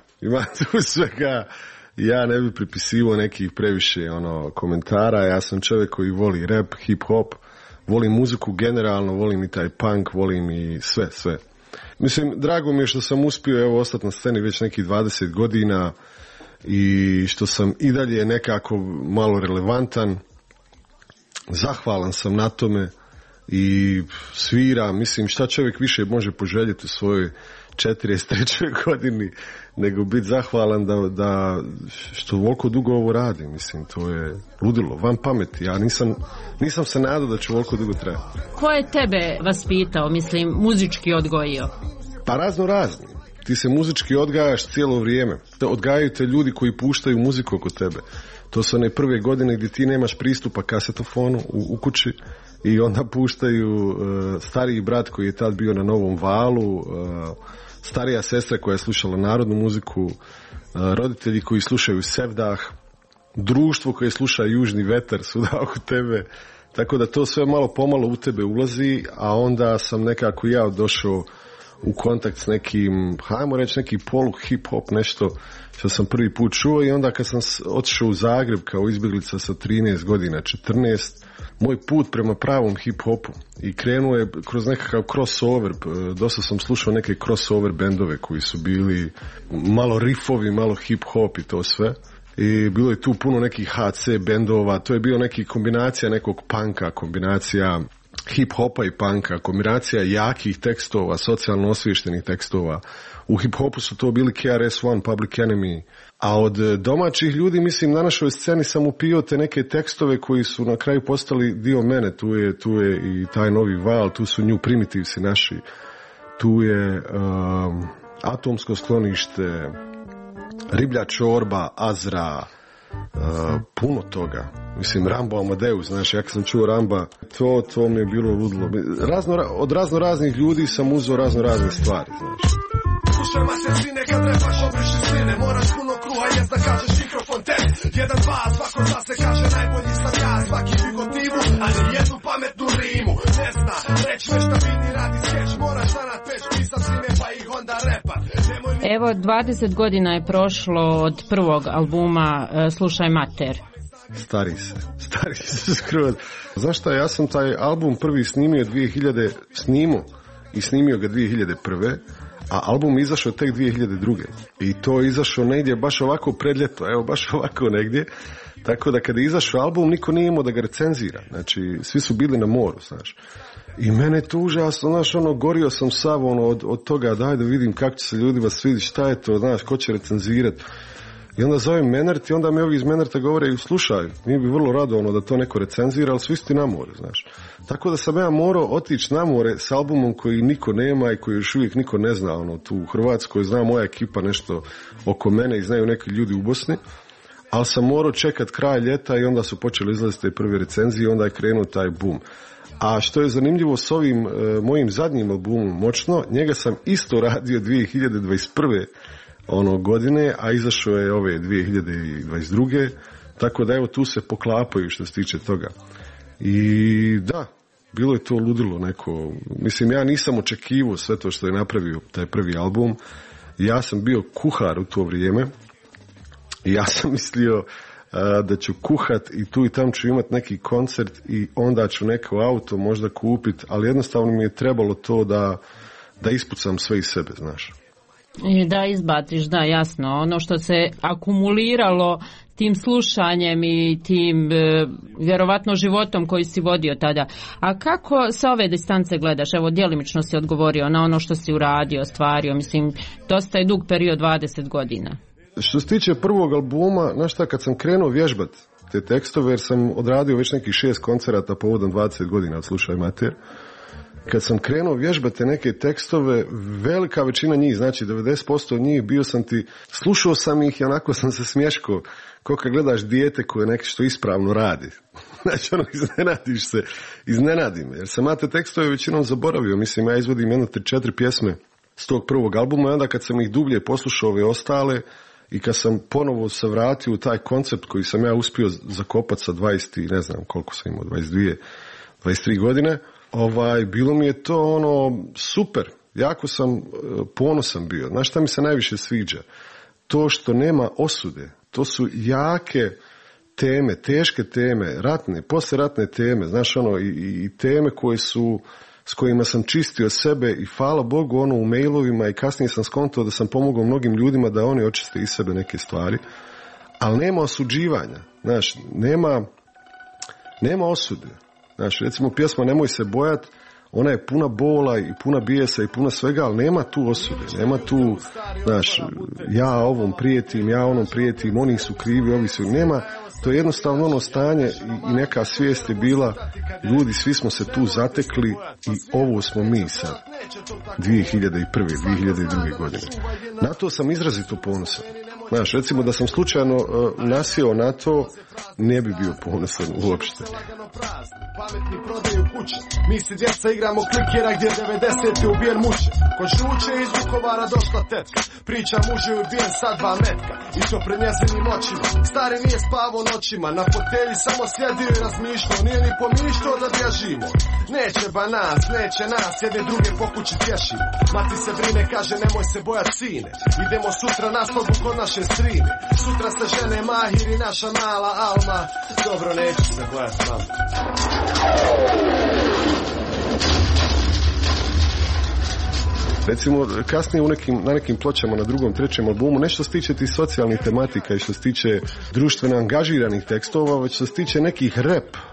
Ja ne bi pripisivao nekih previše komentara. Ja sam čovjek koji voli rap, hip hop, volim muziku generalno, volim i taj punk, volim i sve. Mislim, drago mi je što sam uspio ostati na sceni već nekih 20 godina i što sam i dalje nekako malo relevantan. Zahvalan sam na tome i sviram. Mislim, šta čovjek više može poželjeti u svojoj 43. godini nego biti zahvalan da što voliko dugo ovo radi. Mislim, to je ludilo, van pameti. Ja nisam se nadao da će voliko dugo trajati. Ko je tebe vaspitao, muzički odgojio? Pa razni. Ti se muzički odgajaš cijelo vrijeme. Odgajaju te ljudi koji puštaju muziku oko tebe. To su one prve godine gdje ti nemaš pristupa kasetofonu u kući i onda puštaju stariji brat koji je tad bio na Novom valu, starija sestra koja je slušala narodnu muziku, roditelji koji slušaju Sevdah, društvo koje sluša Južni vetar svuda oko tebe. Tako da to sve malo pomalo u tebe ulazi, a onda sam nekako ja došao u kontakt s nekim, hajmo reći neki polu hip-hop, nešto što sam prvi put čuo, i onda kad sam otišao u Zagreb kao izbjeglica sa 13 godina, 14, moj put prema pravom hip-hopu i krenuo je kroz nekakav crossover. Dosta sam slušao neke crossover bendove koji su bili malo riffovi, malo hip-hop i to sve. I bilo je tu puno nekih HC bendova, to je bio neki kombinacija nekog punka, kombinacija hip-hopa i punka, kombinacija jakih tekstova, socijalno osviještenih tekstova. U hip-hopu su to bili KRS-One, Public Enemy, a od domaćih ljudi, mislim, na našoj sceni sam upio te neke tekstove koji su na kraju postali dio mene. Tu je i taj novi val, tu su New Primitivesi naši, tu je Atomsko sklonište, Riblja čorba, Azra, puno toga. Mislim, Rambo Amadeus, znaš, ja kad sam čuo Ramba, to mi je bilo ludilo. Od raznih ljudi sam uzeo razne stvari, znaš. Slušaj masecine kad repaš obriši sline, moraš puno kruha jest da kažeš mikrofon test. 1-2, svako zna se kaže najbolji sam ja, svaki bigotivu, a ni jednu pametnu rimu. Ne zna, reći nešto vini radi skeć, moraš zanat već pisat sline pa ih onda repat. Evo, 20 godina je prošlo od prvog albuma Slušaj mater. Stari se skroz. Znaš šta, ja sam taj album prvi snimio ga 2001. A album izašao tek 2002. I to je izašao negdje baš ovako pred ljeto, evo baš ovako negdje. Tako da kada je izašao album niko nije imao da ga recenzira. Znači svi su bili na moru, znaš. I mene je to užasno, znaš, gorio sam sav od toga, daj da vidim kako će se ljudima svidjeti, šta je to, znaš, ko će recenzirati. I onda zovem Menert i onda mi ovi iz Menerta govore, slušaj, mi bi vrlo rado da to neko recenzira, ali svi ste na more, znaš. Tako da sam ja morao otići na more s albumom koji niko nema i koji još uvijek niko ne zna, tu u Hrvatskoj zna moja ekipa nešto oko mene i znaju neki ljudi u Bosni, ali sam morao čekat kraj ljeta i onda su počeli izlaziti te prve recenzije i onda je krenuo taj boom. A što je zanimljivo s ovim mojim zadnjim albumom Moćno, njega sam isto radio 2021. Godine, a izašao je ove 2022. Tako da evo tu se poklapaju što se tiče toga. I da, bilo je to ludilo neko. Mislim, ja nisam očekivao sve to što je napravio taj prvi album. Ja sam bio kuhar u to vrijeme i ja sam mislio da ću kuhat i tu i tam ću imati neki koncert i onda ću neko auto možda kupiti, ali jednostavno mi je trebalo to da ispucam sve iz sebe, znaš. I da izbaciš, da, jasno. Ono što se akumuliralo tim slušanjem i tim vjerovatno životom koji si vodio tada. A kako sa ove distance gledaš? Evo, djelimično si odgovorio na ono što si uradio, ostvario. Mislim, dosta je dug period, 20 godina. Što se tiče prvog albuma, znaš šta, kad sam krenuo vježbat te tekstove, jer sam odradio već nekih 6 koncerata povodom 20 godina od Slušaj mater, kad sam krenuo vježbati neke tekstove, velika većina njih, znači 90% njih, slušao sam ih i onako sam se smješkao, kao kad gledaš dijete koje nešto što ispravno radi. Znači, iznenadi me, jer sam ja te tekstove većinom zaboravio. Mislim, ja izvodim 1-4 pjesme s tog prvog albuma i onda kad sam ih dublje poslušao ove ostale i kad sam ponovo se vratio u taj koncept koji sam ja uspio zakopati sa 20, ne znam koliko sam imao, 23 godine, bilo mi je to super, jako sam ponosan bio. Znaš šta mi se najviše sviđa? To što nema osude, to su jake teme, teške teme, ratne, posleratne teme, znaš i teme koje su, s kojima sam čistio sebe i hvala Bogu u mailovima i kasnije sam skontao da sam pomogao mnogim ljudima da oni očiste iz sebe neke stvari, ali nema osuđivanja, znaš, nema osude. Znaš, recimo pjesma Nemoj se bojat, ona je puna bola i puna bijesa i puna svega, ali nema tu osude, nema tu, znaš, ja ovom prijetim, ja onom prijetim, oni su krivi, ovi su, nema, to je jednostavno stanje i neka svijest je bila, ljudi, svi smo se tu zatekli i ovo smo mi sad, 2001. 2002. godine. Na to sam izrazito ponosan. Znaš, recimo da sam slučajno nasjeo na to, ne bi bio ponosan uopšte. Pametni prodaju kuće, mi se djeca igramo klikera gdje 90. ubijen muče. Ko žuče iz Vukovara došla tetka, priča muž je ubijen sa 2 metka i to pred njezinim očima. Stari nije spavao noćima, na fotelji samo sjedio i razmišljao, nije ni pomišljao da bježimo. Neće nas, jedne druge po kući tješimo. Mati se brine, kaže nemoj se bojat sine, idemo sutra na slogu kod naše strine. Sutra se žene Mahir i naša mala Alma, dobro neću se bojat mama. Recimo, kasnije na nekim pločama na drugom, trećem albumu, nešto se tiče tih socijalnih tematika i što se tiče društveno angažiranih tekstova, već što se tiče nekih rap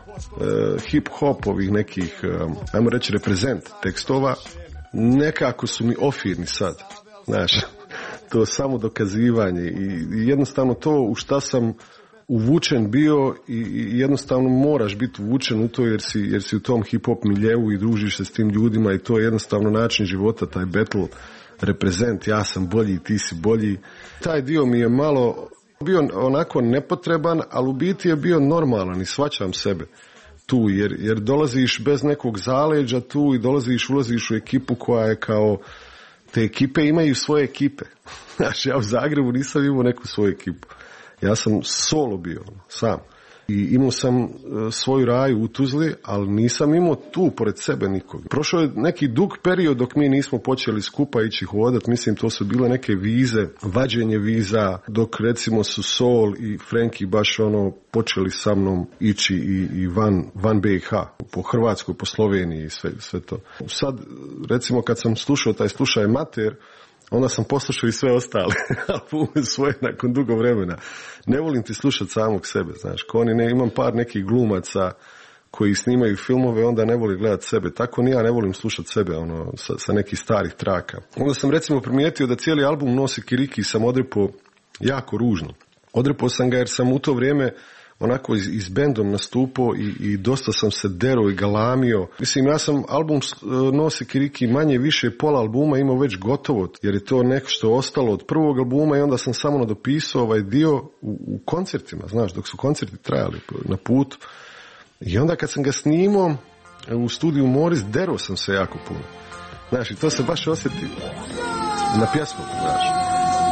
hip-hop ovih nekih, ajmo reći, reprezent tekstova, nekako su mi ofirni sad, znaš, to samo dokazivanje i jednostavno to u šta sam uvučen bio i jednostavno moraš biti uvučen u to jer si u tom hip-hop miljeu i družiš se s tim ljudima i to je jednostavno način života, taj battle reprezent, ja sam bolji, ti si bolji. Taj dio mi je malo bio onako nepotreban, ali u biti je bio normalan i shvaćam sebe tu, jer dolaziš bez nekog zaleđa tu i ulaziš u ekipu koja je kao, te ekipe imaju svoje ekipe. Znači, ja u Zagrebu nisam imao neku svoju ekipu. Ja sam solo bio, sam. I imao sam svoju raju u Tuzli, ali nisam imao tu pored sebe nikog. Prošao je neki dug period dok mi nismo počeli skupa ići hodat. Mislim, to su bile neke vize, vađenje viza, dok recimo su Sol i Frenki baš počeli sa mnom ići i van BiH, po Hrvatskoj, po Sloveniji i sve to. Sad, recimo, kad sam slušao taj Slušaj mater, onda sam poslušao i sve ostale albume svoje nakon dugo vremena. Ne volim ti slušati samog sebe, znaš. Imam par nekih glumaca koji snimaju filmove, onda ne volim gledati sebe. Tako ni ja ne volim slušati sebe sa nekih starih traka. Onda sam recimo primijetio da cijeli album nosi kiriki i sam odrepao jako ružno. Odrepao sam ga jer sam u to vrijeme onako iz bendom nastupao i dosta sam se derao i galamio. Mislim, ja sam album Nosi kiriki manje više pola albuma imao već gotovo, jer je to nešto ostalo od prvog albuma i onda sam samo nadopisao ovaj dio u koncertima, znaš, dok su koncerti trajali na putu. I onda kad sam ga snimao u studiju Moris, derao sam se jako puno. Znaš, i to se baš osjeti na pjesmu, znaš.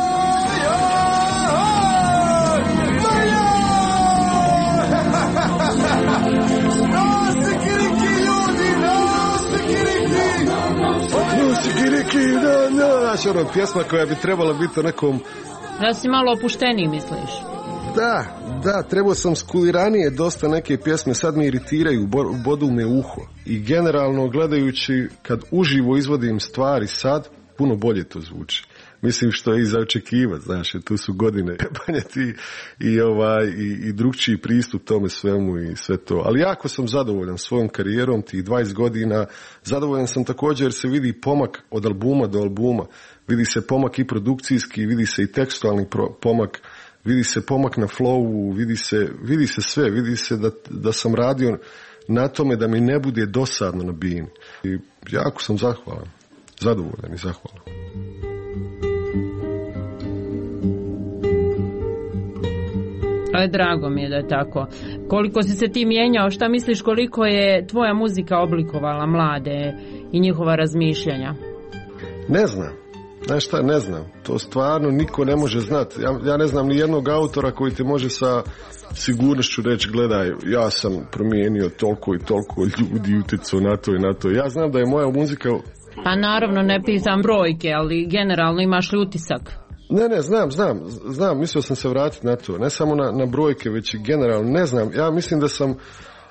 Znači, pjesma koja bi trebala biti o nekom... Da si malo opušteniji, misliš? Da, trebao sam skuliranije dosta neke pjesme, sad mi iritiraju, bodu me uho. I generalno, gledajući, kad uživo izvodim stvari sad, puno bolje to zvuči. Mislim, što je i za očekivati, znaš, tu su godine banjeti i drugčiji pristup tome svemu i sve to. Ali jako sam zadovoljan svojom karijerom, tih 20 godina. Zadovoljan sam također jer se vidi pomak od albuma do albuma. Vidi se pomak i produkcijski, vidi se i tekstualni pomak, vidi se pomak na flowu, vidi se sve, vidi se da sam radio na tome da mi ne bude dosadno na bini. I jako sam zahvalan, zadovoljan i zahvalan. Ali drago mi je da je tako. Koliko si se ti mijenjao, šta misliš koliko je tvoja muzika oblikovala mlade i njihova razmišljanja? Ne znam. Znaš šta, ne znam. To stvarno niko ne može znati. Ja ne znam ni jednog autora koji ti može sa sigurnošću reći, gledaj, ja sam promijenio toliko i toliko ljudi, utjecao na to i na to. Ja znam da je moja muzika... Pa naravno ne pitam brojke, ali generalno imaš li utisak? Ne, znam, mislio sam se vratiti na to, ne samo na brojke, već i generalno, ne znam, ja mislim da sam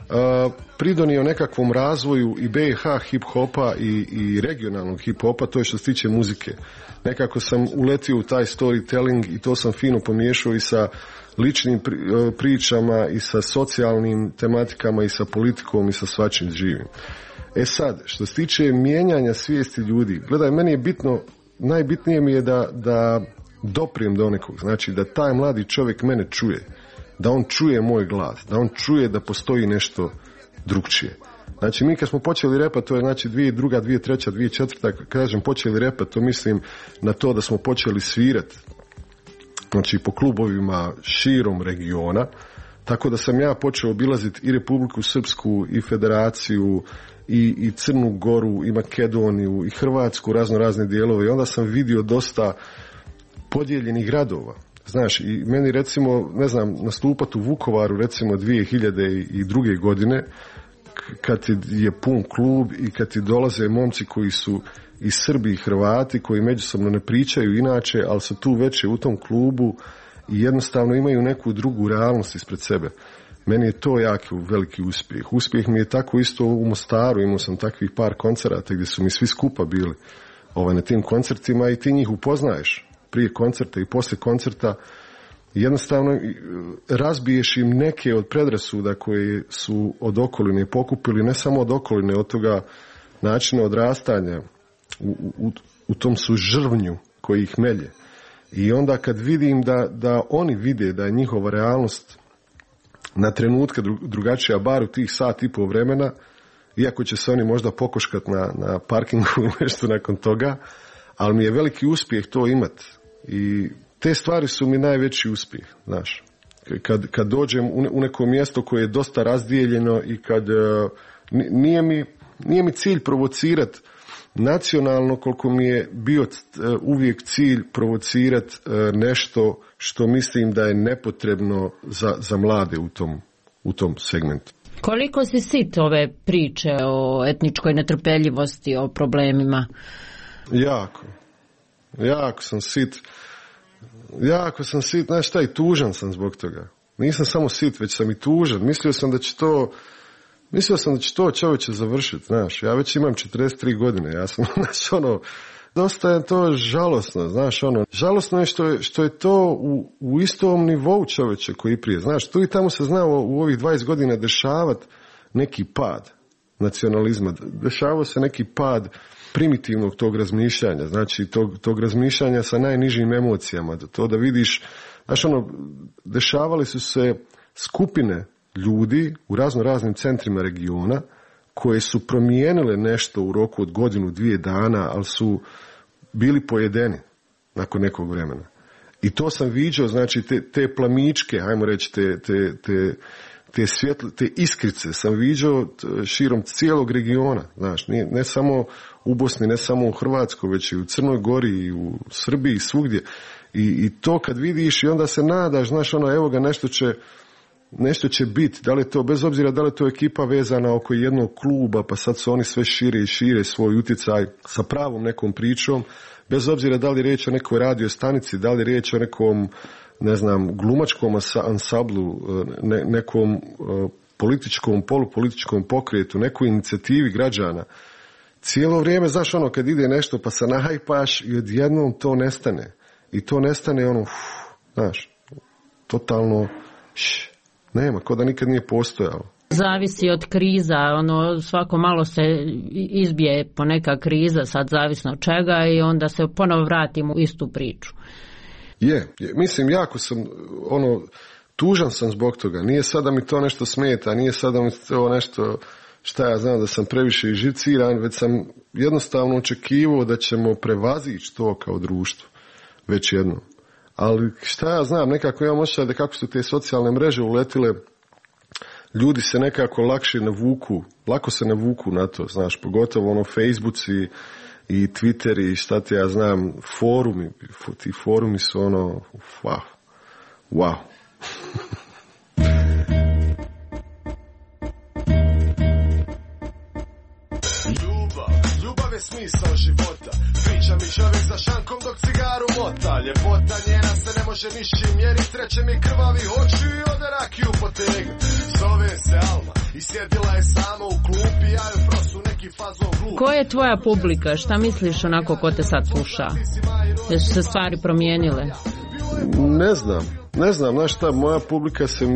pridonio nekakvom razvoju i BiH hip-hopa i regionalnog hip-hopa, to je što se tiče muzike. Nekako sam uletio u taj storytelling i to sam fino pomiješao i sa ličnim pričama i sa socijalnim tematikama i sa politikom i sa svačim živim. E sad, što se tiče mijenjanja svijesti ljudi, gledaj, meni je bitno, najbitnije mi je da doprijem do nekog, znači da taj mladi čovjek mene čuje, da on čuje moj glas, da on čuje da postoji nešto drugčije. Znači mi kad smo počeli repati, to je znači 2002, 2003, 2004, kad kažem počeli repati, to mislim na to da smo počeli svirati, znači po klubovima širom regiona, tako da sam ja počeo obilaziti i Republiku Srpsku i Federaciju i Crnu Goru i Makedoniju i Hrvatsku, razne dijelove, i onda sam vidio dosta podijeljenih gradova. Znaš, i meni recimo, ne znam, nastupati u Vukovaru recimo 2002. godine, kad je pun klub i kad ti dolaze momci koji su i Srbi i Hrvati, koji međusobno ne pričaju inače, ali su tu već u tom klubu i jednostavno imaju neku drugu realnost ispred sebe. Meni je to jako veliki uspjeh. Uspjeh mi je tako isto u Mostaru, imao sam takvih par koncerata gdje su mi svi skupa bili na tim koncertima i ti njih upoznaješ prije koncerta i poslije koncerta jednostavno razbiješ im neke od predrasuda koje su od okoline pokupili, ne samo od okoline, od toga načina odrastanja u tom su žrvnju koji ih melje. I onda kad vidim da oni vide da je njihova realnost na trenutke drugačija, bar u tih sat i pol vremena, iako će se oni možda pokoškati na parkingu ili nešto nakon toga, ali mi je veliki uspjeh to imati. I te stvari su mi najveći uspjeh, znaš. Kad dođem u neko mjesto koje je dosta razdijeljeno i kad nije mi cilj provocirati nacionalno, koliko mi je bio uvijek cilj provocirati nešto što mislim da je nepotrebno za mlade u tom segmentu. Koliko si sit ove priče o etničkoj netrpeljivosti, o problemima? Jako sam sit. Znaš šta, i tužan sam zbog toga. Nisam samo sit, već sam i tužan. Mislio sam da će to čovječe završiti, znaš. Ja već imam 43 godine, ja sam, znaš, dosta je to žalosno, znaš, žalosno je što je to u istom nivou čovječe koji prije, znaš, tu i tamo se znao u ovih 20 godina dešavati neki pad nacionalizma, dešavao se neki pad primitivnog tog razmišljanja, znači tog razmišljanja sa najnižim emocijama, to da vidiš, znaš, dešavali su se skupine ljudi u raznim centrima regiona koje su promijenile nešto u roku od godinu, 2 dana, ali su bili pojedeni nakon nekog vremena. I to sam viđao, znači te plamičke, hajmo reći, te iskrice sam viđao širom cijelog regiona, znaš, ne samo u Bosni, ne samo u Hrvatskoj, već i u Crnoj Gori i u Srbiji i svugdje. I to kad vidiš i onda se nadaš, znaš, evo ga, nešto će biti, da li je to, bez obzira da li je to ekipa vezana oko jednog kluba, pa sad su oni sve šire i šire svoj utjecaj sa pravom nekom pričom, bez obzira da li je riječ o nekoj radio stanici, da li je riječ o nekom, ne znam, glumačkom ansamblu, nekom političkom, polupolitičkom pokretu, nekoj inicijativi građana. Cijelo vrijeme, znaš, kad ide nešto pa se nahajpaš i odjednom to nestane. I to nestane, znaš, totalno nema, ko da nikad nije postojalo. Zavisi od kriza, svako malo se izbije po neka kriza, sad zavisno od čega, i onda se ponovo vratimo u istu priču. Mislim, jako sam, tužan sam zbog toga. Nije sad da mi to nešto smeta, nije sad da mi to nešto, šta ja znam, da sam previše živciran, već sam jednostavno očekivao da ćemo prevazići to kao društvo. Već jednom. Ali šta ja znam, nekako imam osjećaj da kako su te socijalne mreže uletile, ljudi se nekako lako se navuku na to, znaš, pogotovo Facebooci i Twitteri i šta ti ja znam, forumi, ti forumi su wow. Ljubav je smisao života. Priča mi čovjek za šankom dok cigaru mota. Ljepota njena se ne može nišćim mjerit. Treće mi krvavi oči i ode rakiju potegnu. Zove se Alma i sjedila je sama u klupi. Ja joj prosu neki fazon glup. Ko je tvoja publika? Šta misliš onako ko te sad sluša? Jesu se stvari promijenile? Ne znam, znaš šta, moja publika se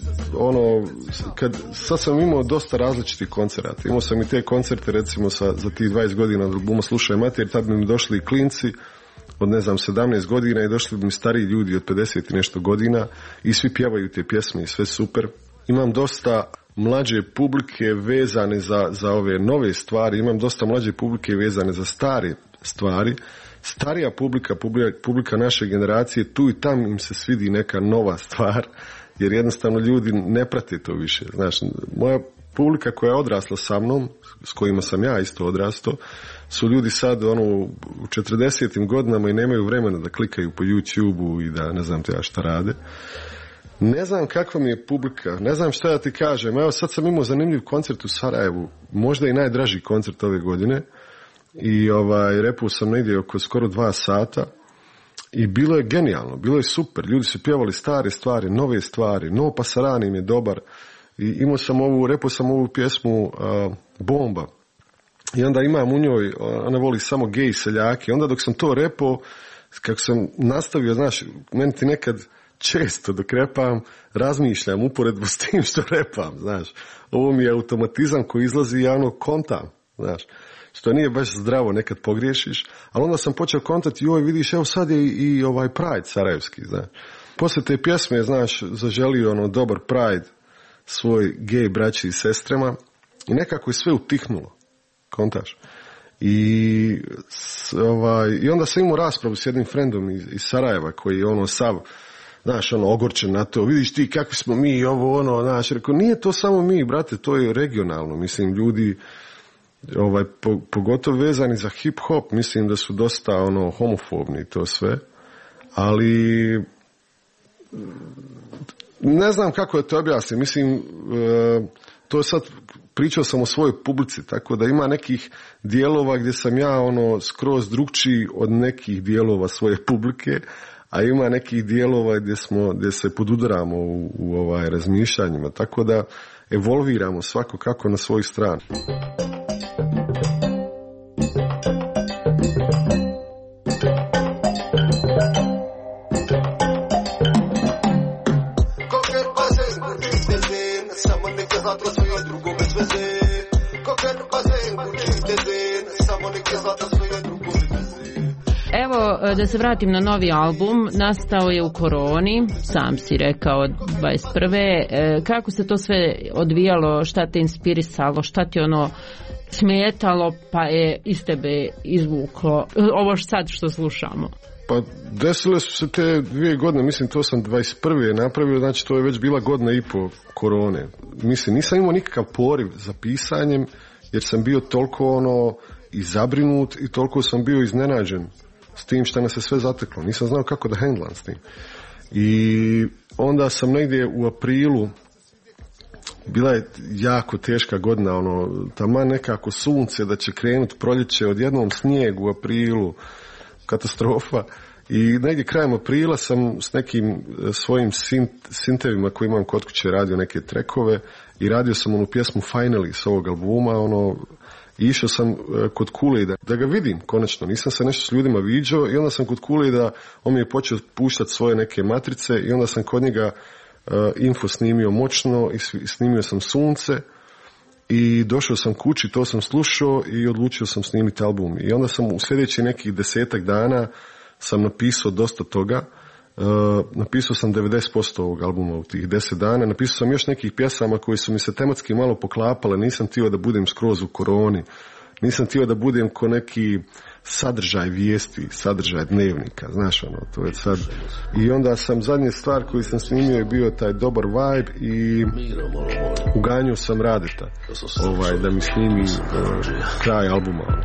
sad sam imao dosta različitih koncerata. Imao sam i te koncerte recimo za tih 20 godina od albuma Slušaj Mater, tad bi mi došli i klinci od 17 godina i došli bi mi stariji ljudi od 50 i nešto godina i svi pjevaju te pjesme i sve super. Imam dosta mlađe publike vezane za ove nove stvari, imam dosta mlađe publike vezane za stare stvari. Starija publika naše generacije, tu i tam im se svidi neka nova stvar, jer jednostavno ljudi ne prate to više. Znaš, moja publika koja je odrasla sa mnom, s kojima sam ja isto odrastao, su ljudi sad u 40. godinama i nemaju vremena da klikaju po YouTube-u i da ne znam te ja šta rade. Ne znam kakva mi je publika, ne znam šta da ti kažem. Evo sad sam imao zanimljiv koncert u Sarajevu, možda i najdraži koncert ove godine. I repao sam negdje oko skoro 2 sata i bilo je genijalno, bilo je super, ljudi su pjevali stare stvari, nove stvari, No Pasarani im je dobar i repao sam ovu pjesmu Bomba i onda imam u njoj, ona voli samo gej seljake, onda dok sam to repao, kako sam nastavio, znaš, meni ti nekad često dok repam razmišljam uporedbu s tim što repam, znaš. Ovo mi je automatizam koji izlazi i ja ono kontam, znaš. Što nije baš zdravo, nekad pogriješiš, ali onda sam počeo kontati, joj vidiš, evo sad je i ovaj Pride sarajevski, znaš. Poslije te pjesme, znaš, zaželio ono dobar Pride svoj gej braći i sestrama i nekako je sve utihnulo, kontaš. I onda sam imao raspravu s jednim frendom iz Sarajeva koji je ono sav, znaš, ono ogorčen na to, vidiš ti kakvi smo mi, ovo ono, znaš, rekao, nije to samo mi, brate, to je regionalno, mislim, ljudi, pogotovo vezani za hip hop, mislim da su dosta ono homofobni to sve, ali ne znam kako da to objasnim, mislim, to sad pričao sam o svojoj publici, tako da ima nekih dijelova gdje sam ja ono skroz drugčiji od nekih dijelova svoje publike, a ima nekih dijelova gdje se podudaramo u razmišljanjima, tako da evolviramo svako kako na svoju stranu. Evo, da se vratim na novi album, nastao je u koroni, sam si rekao 21. Kako se to sve odvijalo, šta te inspirisalo, šta ti ono smetalo, pa je iz tebe izvuklo ovo sad što slušamo? Pa desile su se te 2 godine, mislim to sam 21. napravio, znači to je već bila godina i po korone. Mislim, nisam imao nikakav poriv za pisanjem, jer sam bio toliko ono i zabrinut i toliko sam bio iznenađen s tim što nas se sve zateklo. Nisam znao kako da handlam s tim. I onda sam negdje u aprilu, bila je jako teška godina, ono, taman nekako sunce da će krenuti proljeće, odjednom snijeg u aprilu, katastrofa. I negdje krajem aprila sam s nekim svojim sintevima koji imam kod kuće radio neke trekove i radio sam onu pjesmu Finally s ovog albuma, ono, i išao sam kod Kool-Aida da ga vidim konačno, nisam se nešto s ljudima viđao i onda sam kod Kool-Aida, on mi je počeo puštati svoje neke matrice i onda sam kod njega info snimio moćno i snimio sam sunce i došao sam kući, to sam slušao i odlučio sam snimiti album. I onda sam u sljedećih nekih 10 dana sam napisao dosta toga. Napisao sam 90% ovog albuma u tih 10 dana. Napisao sam još nekih pjesama koji su mi se tematski malo poklapale. Nisam htio da budem skroz u koroni. Nisam htio da budem ko neki sadržaj vijesti, sadržaj dnevnika. Znaš ono, to je sad. I onda sam, zadnja stvar koju sam snimio je bio taj dobar vibe i uganjao sam Radeta da mi snimi kraj albuma.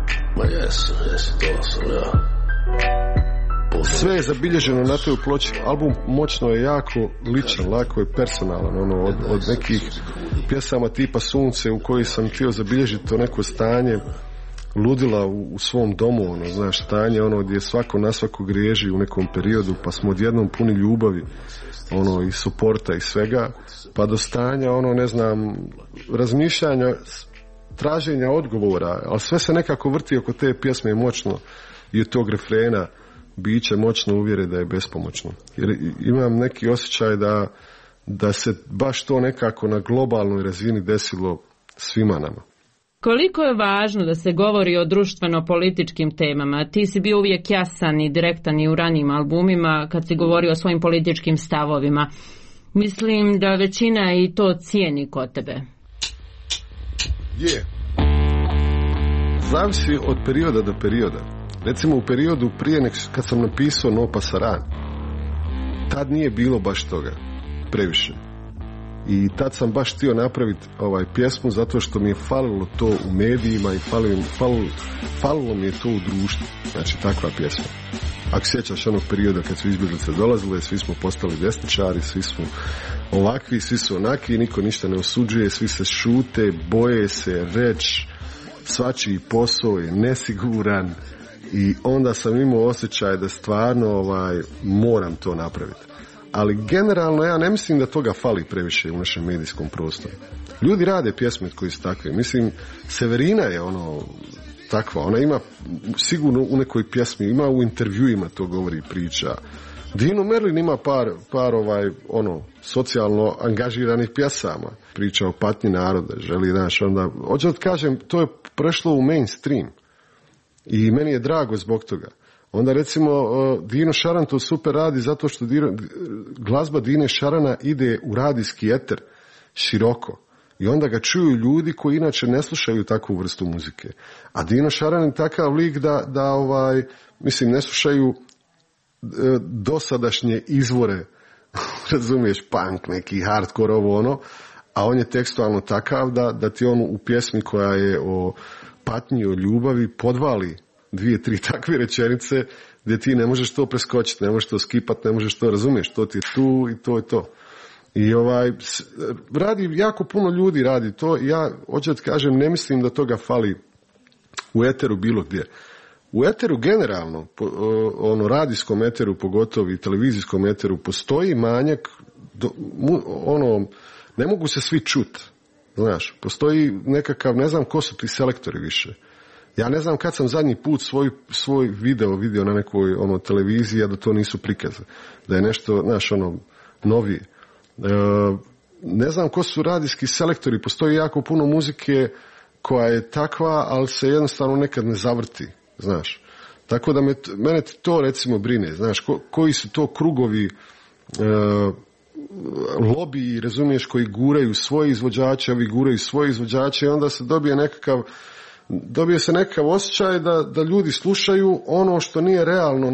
Sve je zabilježeno na toj ploči. Album moćno je jako ličan, lako je personalan, ono, od nekih pjesama tipa Sunce u kojoj sam htio zabilježiti to neko stanje ludila u svom domu, ono, znaš, stanje ono gdje svako na svako griježi u nekom periodu, pa smo odjednom puni ljubavi, ono, i suporta i svega, pa do stanja, ono, ne znam, razmišljanja, traženja odgovora, ali sve se nekako vrti oko te pjesme moćno i od tog refrena biće moćno uvjere da je bespomoćno. Jer imam neki osjećaj da se baš to nekako na globalnoj razini desilo svima nama. Koliko je važno da se govori o društveno-političkim temama? Ti si bio uvijek jasan i direktan i u ranijim albumima kad si govorio o svojim političkim stavovima. Mislim da većina i to cijeni kod tebe. Je. Zavisi od perioda do perioda. Recimo u periodu prije kad sam napisao No Pasaran, tad nije bilo baš toga previše. I tad sam baš htio napraviti pjesmu zato što mi je falilo to u medijima i falilo mi je to u društvu. Znači takva pjesma. Ako sjećaš onog perioda kad su izbjeglice dolazile, svi smo postali desničari, svi smo ovakvi, svi su onaki, niko ništa ne osuđuje, svi se šute, boje se reći, svačiji posao je nesiguran. I onda sam imao osjećaj da stvarno moram to napraviti. Ali generalno ja ne mislim da toga fali previše u našem medijskom prostoru. Ljudi rade pjesme koji su takve. Mislim, Severina je ono takva. Ona ima sigurno u nekoj pjesmi, ima u intervjuima to govori, priča. Dino Merlin ima par socijalno angažiranih pjesama, priča o patnji naroda, želi, znaš, onda, hoću da kažem, to je prešlo u mainstream i meni je drago zbog toga. Onda recimo Dino Šaran to super radi zato što glazba Dine Šarana ide u radijski eter široko i onda ga čuju ljudi koji inače ne slušaju takvu vrstu muzike. A Dino Šaran je takav lik da ne slušaju dosadašnje izvore, razumiješ, punk, neki hardcore, a on je tekstualno takav da ti on u pjesmi koja je o patnji, o ljubavi podvali 2-3 takve rečenice gdje ti ne možeš to preskočiti, ne možeš to skipat, ne možeš to, razumiješ, to ti je tu i to je to. I radi, jako puno ljudi radi to, ja hoću da kažem, ne mislim da toga fali u eteru bilo gdje. U eteru generalno, radijskom eteru pogotovo i televizijskom eteru postoji manjak, ne mogu se svi čuti, znaš, postoji nekakav, ne znam ko su ti selektori više. Ja ne znam kad sam zadnji put svoj video vidio na nekoj televiziji, a da to nisu prikaze, da je nešto, znaš, novije. Ne znam ko su radijski selektori, postoji jako puno muzike koja je takva, ali se jednostavno nekad ne zavrti, znaš. Tako da mene to recimo brine, znaš, koji su to krugovi, lobiji, razumiješ, koji guraju svoje izvođače, ovi guraju svoje izvođače i onda se dobije se nekakav osjećaj da ljudi slušaju ono što nije realno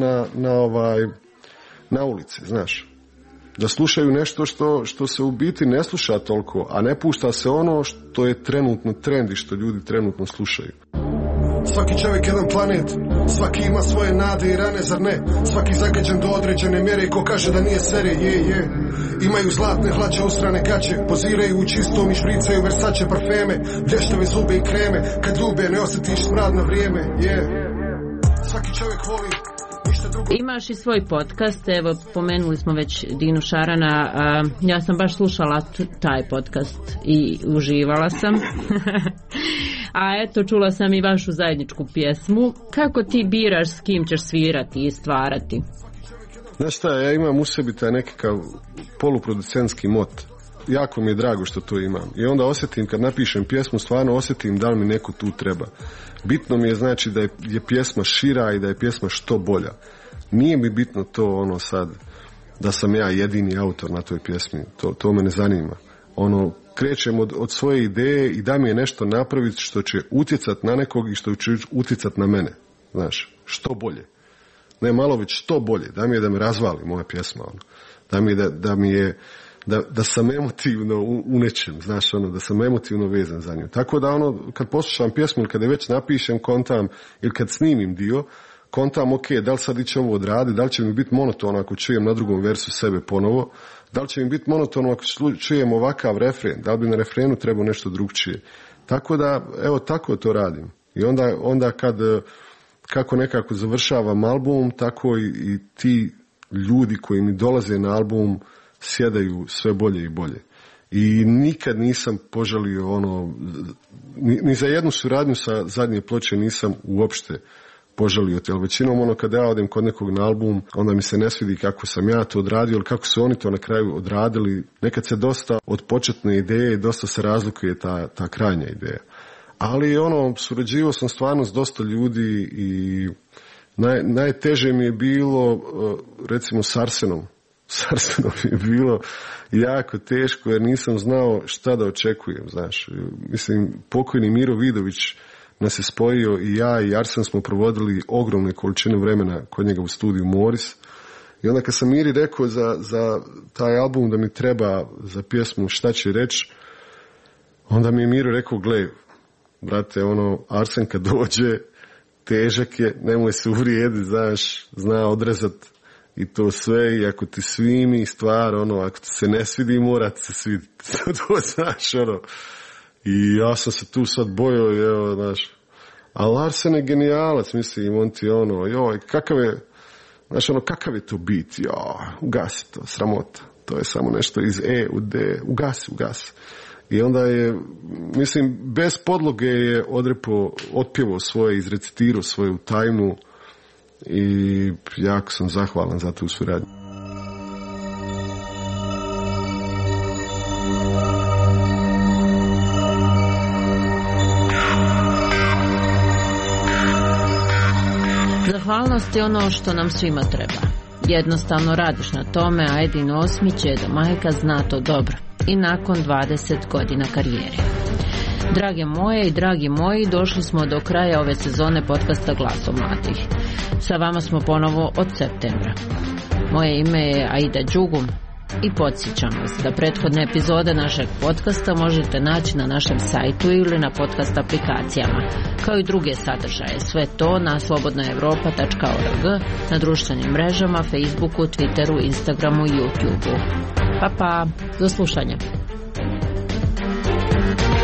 na ulici, znaš. Da slušaju nešto što se u biti ne sluša toliko, a ne pušta se ono što je trenutno trend i što ljudi trenutno slušaju. Svaki čovjek jedan planet, svaki ima svoje nade i rane, zar ne? Svaki zagađen do određene mjere, ko kaže da nije sere, je. Imaju zlatne hlače, usrane gaće, poziraju u čistom i špricaju Versace parfeme, blještave zube i kreme, kad ljube ne osjetiš smrad na vrijeme, je. Svaki čovjek voli. Imaš i svoj podcast, evo pomenuli smo već Dinu Šarana, ja sam baš slušala taj podcast i uživala sam. A eto, čula sam i vašu zajedničku pjesmu. Kako ti biraš s kim ćeš svirati i stvarati? Znaš šta, ja imam u sebi taj nekakav poluproducentski mot. Jako mi je drago što to imam. I onda osjetim, kad napišem pjesmu, stvarno osjetim da li mi neko tu treba. Bitno mi je, znači, da je pjesma šira i da je pjesma što bolja. Nije mi bitno to sad da sam ja jedini autor na toj pjesmi. To me ne zanima. Krećem od svoje ideje i da mi je nešto napraviti što će utjecati na nekog i što će utjecati na mene. Znaš, što bolje. Ne malo, već što bolje. Da mi je da me razvali moja pjesma. Da sam emotivno u nečem, znaš, da sam emotivno vezan za nju. Tako da kad poslušam pjesmu ili kad je već napišem, kontam, ili kad snimim dio, kontam, ok, da li sad iće ovo odraditi, da li će mi biti monotono ako čujem na drugom versu sebe ponovo, da li će mi biti monotono ako čujem ovakav refren, da li bi na refrenu trebao nešto drugčije. Tako da, evo, tako to radim. I onda kako nekako završavam album, tako i ti ljudi koji mi dolaze na album sjedaju sve bolje i bolje. I nikad nisam požalio ni za jednu suradnju sa zadnje ploče nisam uopšte požalio. Ali većinom kada ja odem kod nekog na album, onda mi se ne svidi kako sam ja to odradio, ili kako su oni to na kraju odradili. Nekad se dosta od početne ideje, dosta se razlikuje ta krajnja ideja. Ali surađivao sam stvarno s dosta ljudi i najteže mi je bilo recimo s Arsenom. S Arsenom je bilo jako teško jer nisam znao šta da očekujem, znaš. Mislim, pokojni Miro Vidović nas je spojio i ja i Arsen smo provodili ogromne količine vremena kod njega u studiju Moris. I onda kad sam Miri rekao za taj album da mi treba za pjesmu Šta će reći, onda mi je Miro rekao, gle, brate, Arsen kad dođe, težak je, nemoj se uvrijediti, znaš, zna odrezat i to sve, i ako ti svimi stvar, ako ti se ne svidi, mora ti se sviditi. To znaš, I ja sam se tu sad bojao, evo, znaš. Ali Arsen je genijalac, mislim, on ti joj, kakav je to bit, ugasi to, sramota. To je samo nešto iz E u D, ugasi. I onda je, mislim, bez podloge je otpjevao svoje, izrecitirao svoju tajnu i jako sam zahvalan za tu suradnju. Zahvalnost je ono što nam svima treba. Jednostavno radiš na tome, a Edin Osmić je da majka zna to dobro i nakon 20 godina karijere. Drage moje i dragi moji, došli smo do kraja ove sezone podcasta Glaso mladih. Sa vama smo ponovo od septembra. Moje ime je Aida Đugum i podsjećam vas da prethodne epizode našeg podcasta možete naći na našem sajtu ili na podcast aplikacijama, kao i druge sadržaje. Sve to na slobodnaevropa.org, na društvenim mrežama, Facebooku, Twitteru, Instagramu i YouTubeu. Pa, do slušanja.